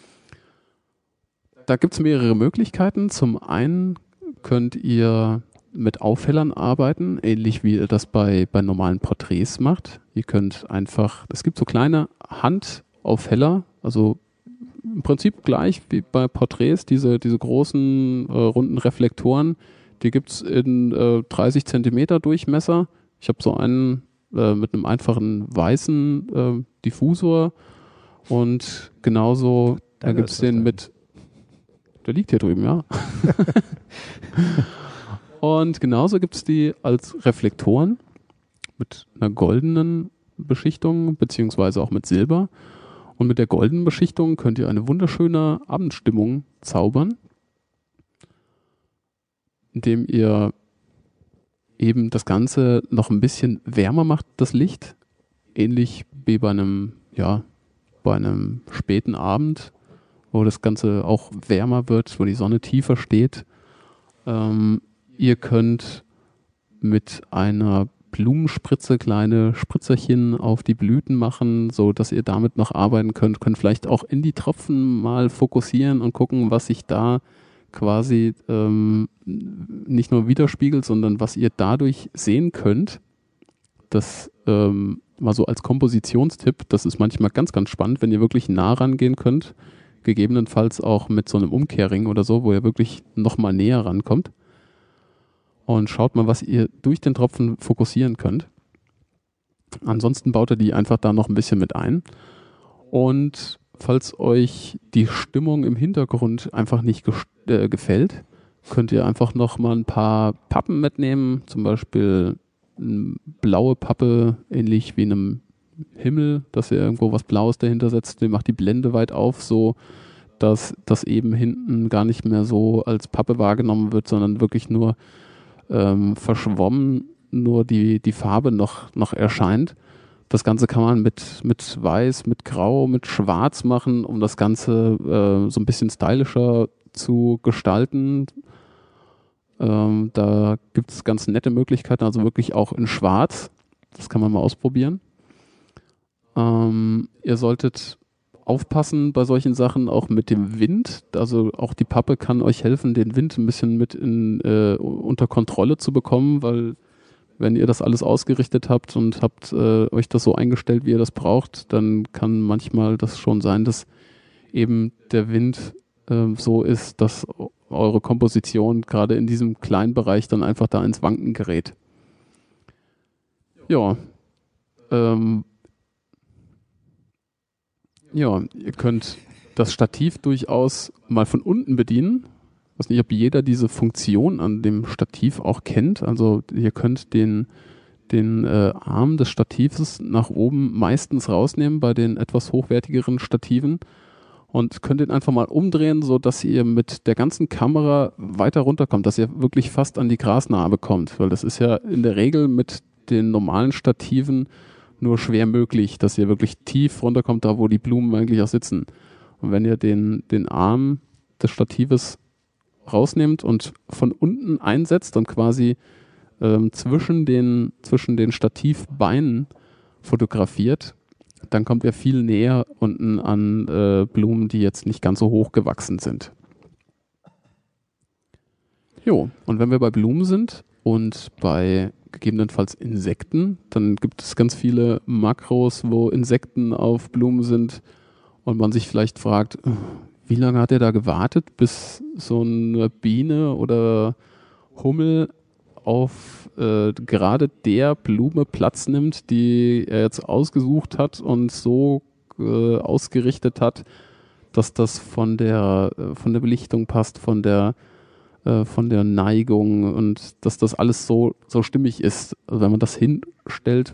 Speaker 2: Da gibt es mehrere Möglichkeiten. Zum einen könnt ihr mit Aufhellern arbeiten, ähnlich wie ihr das bei normalen Porträts macht. Ihr könnt einfach, es gibt so kleine Handaufheller, also im Prinzip gleich wie bei Porträts, diese großen runden Reflektoren, die gibt es in 30 Zentimeter Durchmesser. Ich habe so einen mit einem einfachen weißen Diffusor und genauso, da gibt es den mit, der liegt hier drüben, ja. Und genauso gibt es die als Reflektoren mit einer goldenen Beschichtung, beziehungsweise auch mit Silber. Und mit der goldenen Beschichtung könnt ihr eine wunderschöne Abendstimmung zaubern, indem ihr eben das Ganze noch ein bisschen wärmer macht, das Licht. Ähnlich wie bei einem späten Abend, wo das Ganze auch wärmer wird, wo die Sonne tiefer steht. Ihr könnt mit einer Blumenspritze kleine Spritzerchen auf die Blüten machen, so dass ihr damit noch arbeiten könnt. Könnt vielleicht auch in die Tropfen mal fokussieren und gucken, was sich da quasi nicht nur widerspiegelt, sondern was ihr dadurch sehen könnt, das mal so als Kompositionstipp, das ist manchmal ganz, ganz spannend, wenn ihr wirklich nah rangehen könnt, gegebenenfalls auch mit so einem Umkehrring oder so, wo ihr wirklich nochmal näher rankommt. Und schaut mal, was ihr durch den Tropfen fokussieren könnt. Ansonsten baut ihr die einfach da noch ein bisschen mit ein. Und falls euch die Stimmung im Hintergrund einfach nicht gefällt, könnt ihr einfach noch mal ein paar Pappen mitnehmen, zum Beispiel eine blaue Pappe, ähnlich wie einem Himmel, dass ihr irgendwo was Blaues dahinter setzt. Ihr macht die Blende weit auf, so dass das eben hinten gar nicht mehr so als Pappe wahrgenommen wird, sondern wirklich nur verschwommen, nur die Farbe noch erscheint. Das Ganze kann man mit Weiß, mit Grau, mit Schwarz machen, um das Ganze so ein bisschen stylischer zu gestalten. Da gibt es ganz nette Möglichkeiten, also wirklich auch in Schwarz. Das kann man mal ausprobieren. Ihr solltet aufpassen bei solchen Sachen auch mit dem Wind. Also auch die Pappe kann euch helfen, den Wind ein bisschen mit unter Kontrolle zu bekommen, weil wenn ihr das alles ausgerichtet habt und habt euch das so eingestellt, wie ihr das braucht, dann kann manchmal das schon sein, dass eben der Wind so ist, dass eure Komposition gerade in diesem kleinen Bereich dann einfach da ins Wanken gerät. Ja, ihr könnt das Stativ durchaus mal von unten bedienen. Ich weiß nicht, ob jeder diese Funktion an dem Stativ auch kennt. Also ihr könnt den Arm des Statives nach oben meistens rausnehmen bei den etwas hochwertigeren Stativen und könnt ihn einfach mal umdrehen, so dass ihr mit der ganzen Kamera weiter runterkommt, dass ihr wirklich fast an die Grasnarbe kommt, weil das ist ja in der Regel mit den normalen Stativen nur schwer möglich, dass ihr wirklich tief runterkommt, da wo die Blumen eigentlich auch sitzen. Und wenn ihr den Arm des Statives rausnehmt und von unten einsetzt und quasi zwischen den Stativbeinen fotografiert, dann kommt ihr viel näher unten an Blumen, die jetzt nicht ganz so hoch gewachsen sind. Jo, und wenn wir bei Blumen sind und bei gegebenenfalls Insekten, dann gibt es ganz viele Makros, wo Insekten auf Blumen sind und man sich vielleicht fragt, wie lange hat er da gewartet, bis so eine Biene oder Hummel auf gerade der Blume Platz nimmt, die er jetzt ausgesucht hat und so ausgerichtet hat, dass das von der Belichtung passt, von der Neigung und dass das alles so stimmig ist. Also wenn man das hinstellt,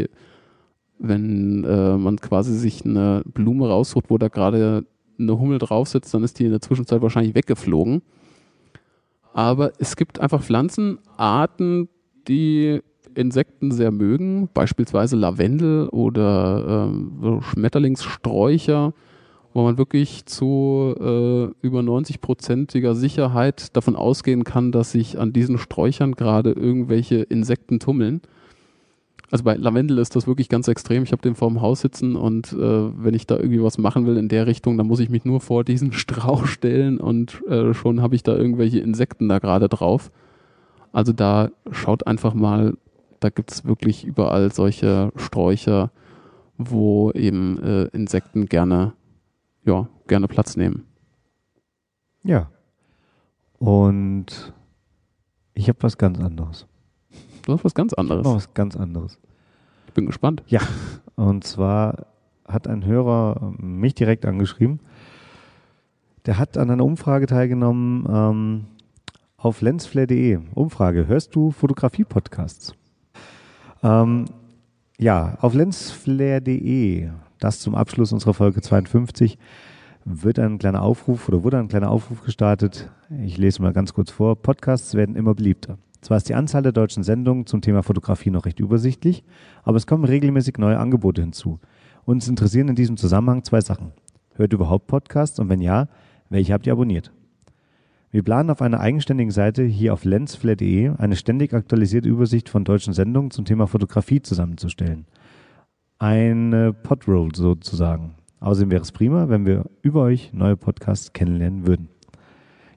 Speaker 2: wenn man quasi sich eine Blume raussucht, wo da gerade eine Hummel drauf sitzt, dann ist die in der Zwischenzeit wahrscheinlich weggeflogen. Aber es gibt einfach Pflanzenarten, die Insekten sehr mögen, beispielsweise Lavendel oder Schmetterlingssträucher, wo man wirklich zu über 90%iger Sicherheit davon ausgehen kann, dass sich an diesen Sträuchern gerade irgendwelche Insekten tummeln. Also bei Lavendel ist das wirklich ganz extrem. Ich habe den vorm Haus sitzen und wenn ich da irgendwie was machen will in der Richtung, dann muss ich mich nur vor diesen Strauch stellen und schon habe ich da irgendwelche Insekten da gerade drauf. Also da schaut einfach mal, da gibt es wirklich überall solche Sträucher, wo eben Insekten gerne Platz nehmen.
Speaker 3: Ja. Und ich habe was ganz anderes.
Speaker 2: Du hast was ganz anderes.
Speaker 3: Noch was ganz anderes.
Speaker 2: Ich bin gespannt.
Speaker 3: Ja, und zwar hat ein Hörer mich direkt angeschrieben. Der hat an einer Umfrage teilgenommen auf lensflare.de. Umfrage, hörst du Fotografie-Podcasts? Ja, auf lensflare.de, das zum Abschluss unserer Folge 52, wurde ein kleiner Aufruf gestartet. Ich lese mal ganz kurz vor. Podcasts werden immer beliebter. Zwar ist die Anzahl der deutschen Sendungen zum Thema Fotografie noch recht übersichtlich, aber es kommen regelmäßig neue Angebote hinzu. Uns interessieren in diesem Zusammenhang zwei Sachen. Hört ihr überhaupt Podcasts und wenn ja, welche habt ihr abonniert? Wir planen auf einer eigenständigen Seite hier auf lensflare.de eine ständig aktualisierte Übersicht von deutschen Sendungen zum Thema Fotografie zusammenzustellen. Eine Podroll sozusagen. Außerdem wäre es prima, wenn wir über euch neue Podcasts kennenlernen würden.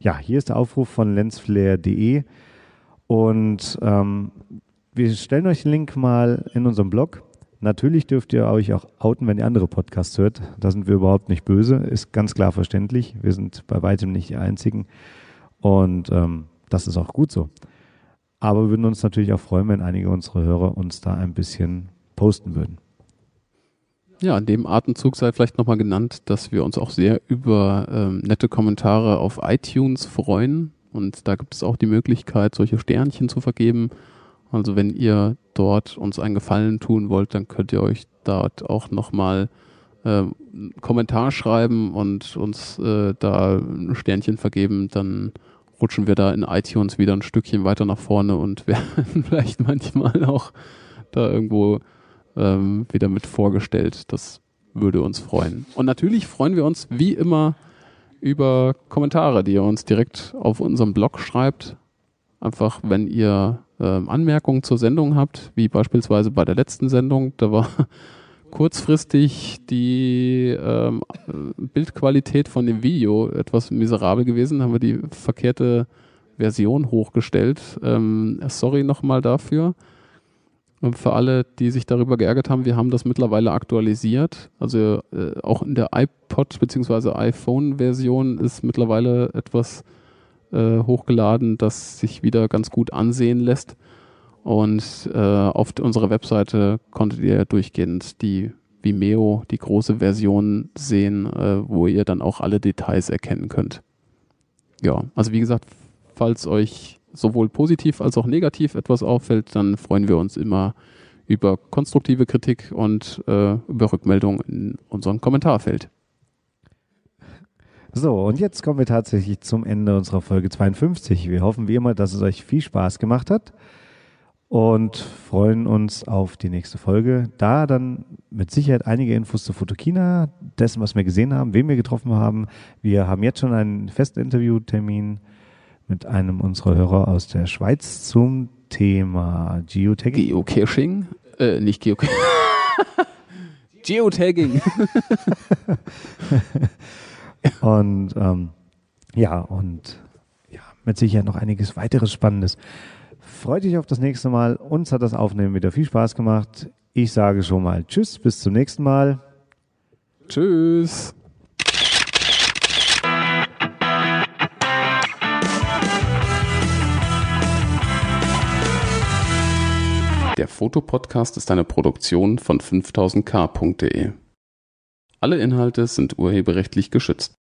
Speaker 3: Ja, hier ist der Aufruf von lensflare.de und wir stellen euch den Link mal in unserem Blog. Natürlich dürft ihr euch auch outen, wenn ihr andere Podcasts hört. Da sind wir überhaupt nicht böse, ist ganz klar verständlich. Wir sind bei weitem nicht die Einzigen und das ist auch gut so. Aber wir würden uns natürlich auch freuen, wenn einige unserer Hörer uns da ein bisschen posten würden.
Speaker 2: Ja, in dem Atemzug sei vielleicht nochmal genannt, dass wir uns auch sehr über nette Kommentare auf iTunes freuen. Und da gibt es auch die Möglichkeit, solche Sternchen zu vergeben. Also wenn ihr dort uns einen Gefallen tun wollt, dann könnt ihr euch dort auch nochmal einen Kommentar schreiben und uns da ein Sternchen vergeben. Dann rutschen wir da in iTunes wieder ein Stückchen weiter nach vorne und werden vielleicht manchmal auch da irgendwo wieder mit vorgestellt. Das würde uns freuen. Und natürlich freuen wir uns wie immer über Kommentare, die ihr uns direkt auf unserem Blog schreibt. Einfach, wenn ihr Anmerkungen zur Sendung habt, wie beispielsweise bei der letzten Sendung, da war kurzfristig die Bildqualität von dem Video etwas miserabel gewesen, haben wir die verkehrte Version hochgestellt. Sorry nochmal dafür. Und für alle, die sich darüber geärgert haben, wir haben das mittlerweile aktualisiert. Also auch in der iPod- bzw. iPhone-Version ist mittlerweile etwas hochgeladen, das sich wieder ganz gut ansehen lässt. Und auf unserer Webseite konntet ihr durchgehend die Vimeo, die große Version sehen, wo ihr dann auch alle Details erkennen könnt. Ja, also wie gesagt, falls euch sowohl positiv als auch negativ etwas auffällt, dann freuen wir uns immer über konstruktive Kritik und über Rückmeldungen in unserem Kommentarfeld.
Speaker 3: So, und jetzt kommen wir tatsächlich zum Ende unserer Folge 52. Wir hoffen wie immer, dass es euch viel Spaß gemacht hat und freuen uns auf die nächste Folge. Da dann mit Sicherheit einige Infos zu Photokina, dessen, was wir gesehen haben, wen wir getroffen haben. Wir haben jetzt schon einen festen Interviewtermin mit einem unserer Hörer aus der Schweiz zum Thema Geotagging.
Speaker 2: Geocaching? Nicht Geocaching. Geotagging.
Speaker 3: Und mit Sicherheit noch einiges weiteres Spannendes. Freut euch auf das nächste Mal. Uns hat das Aufnehmen wieder viel Spaß gemacht. Ich sage schon mal Tschüss, bis zum nächsten Mal.
Speaker 2: Tschüss. Der Fotopodcast ist eine Produktion von 5000k.de. Alle Inhalte sind urheberrechtlich geschützt.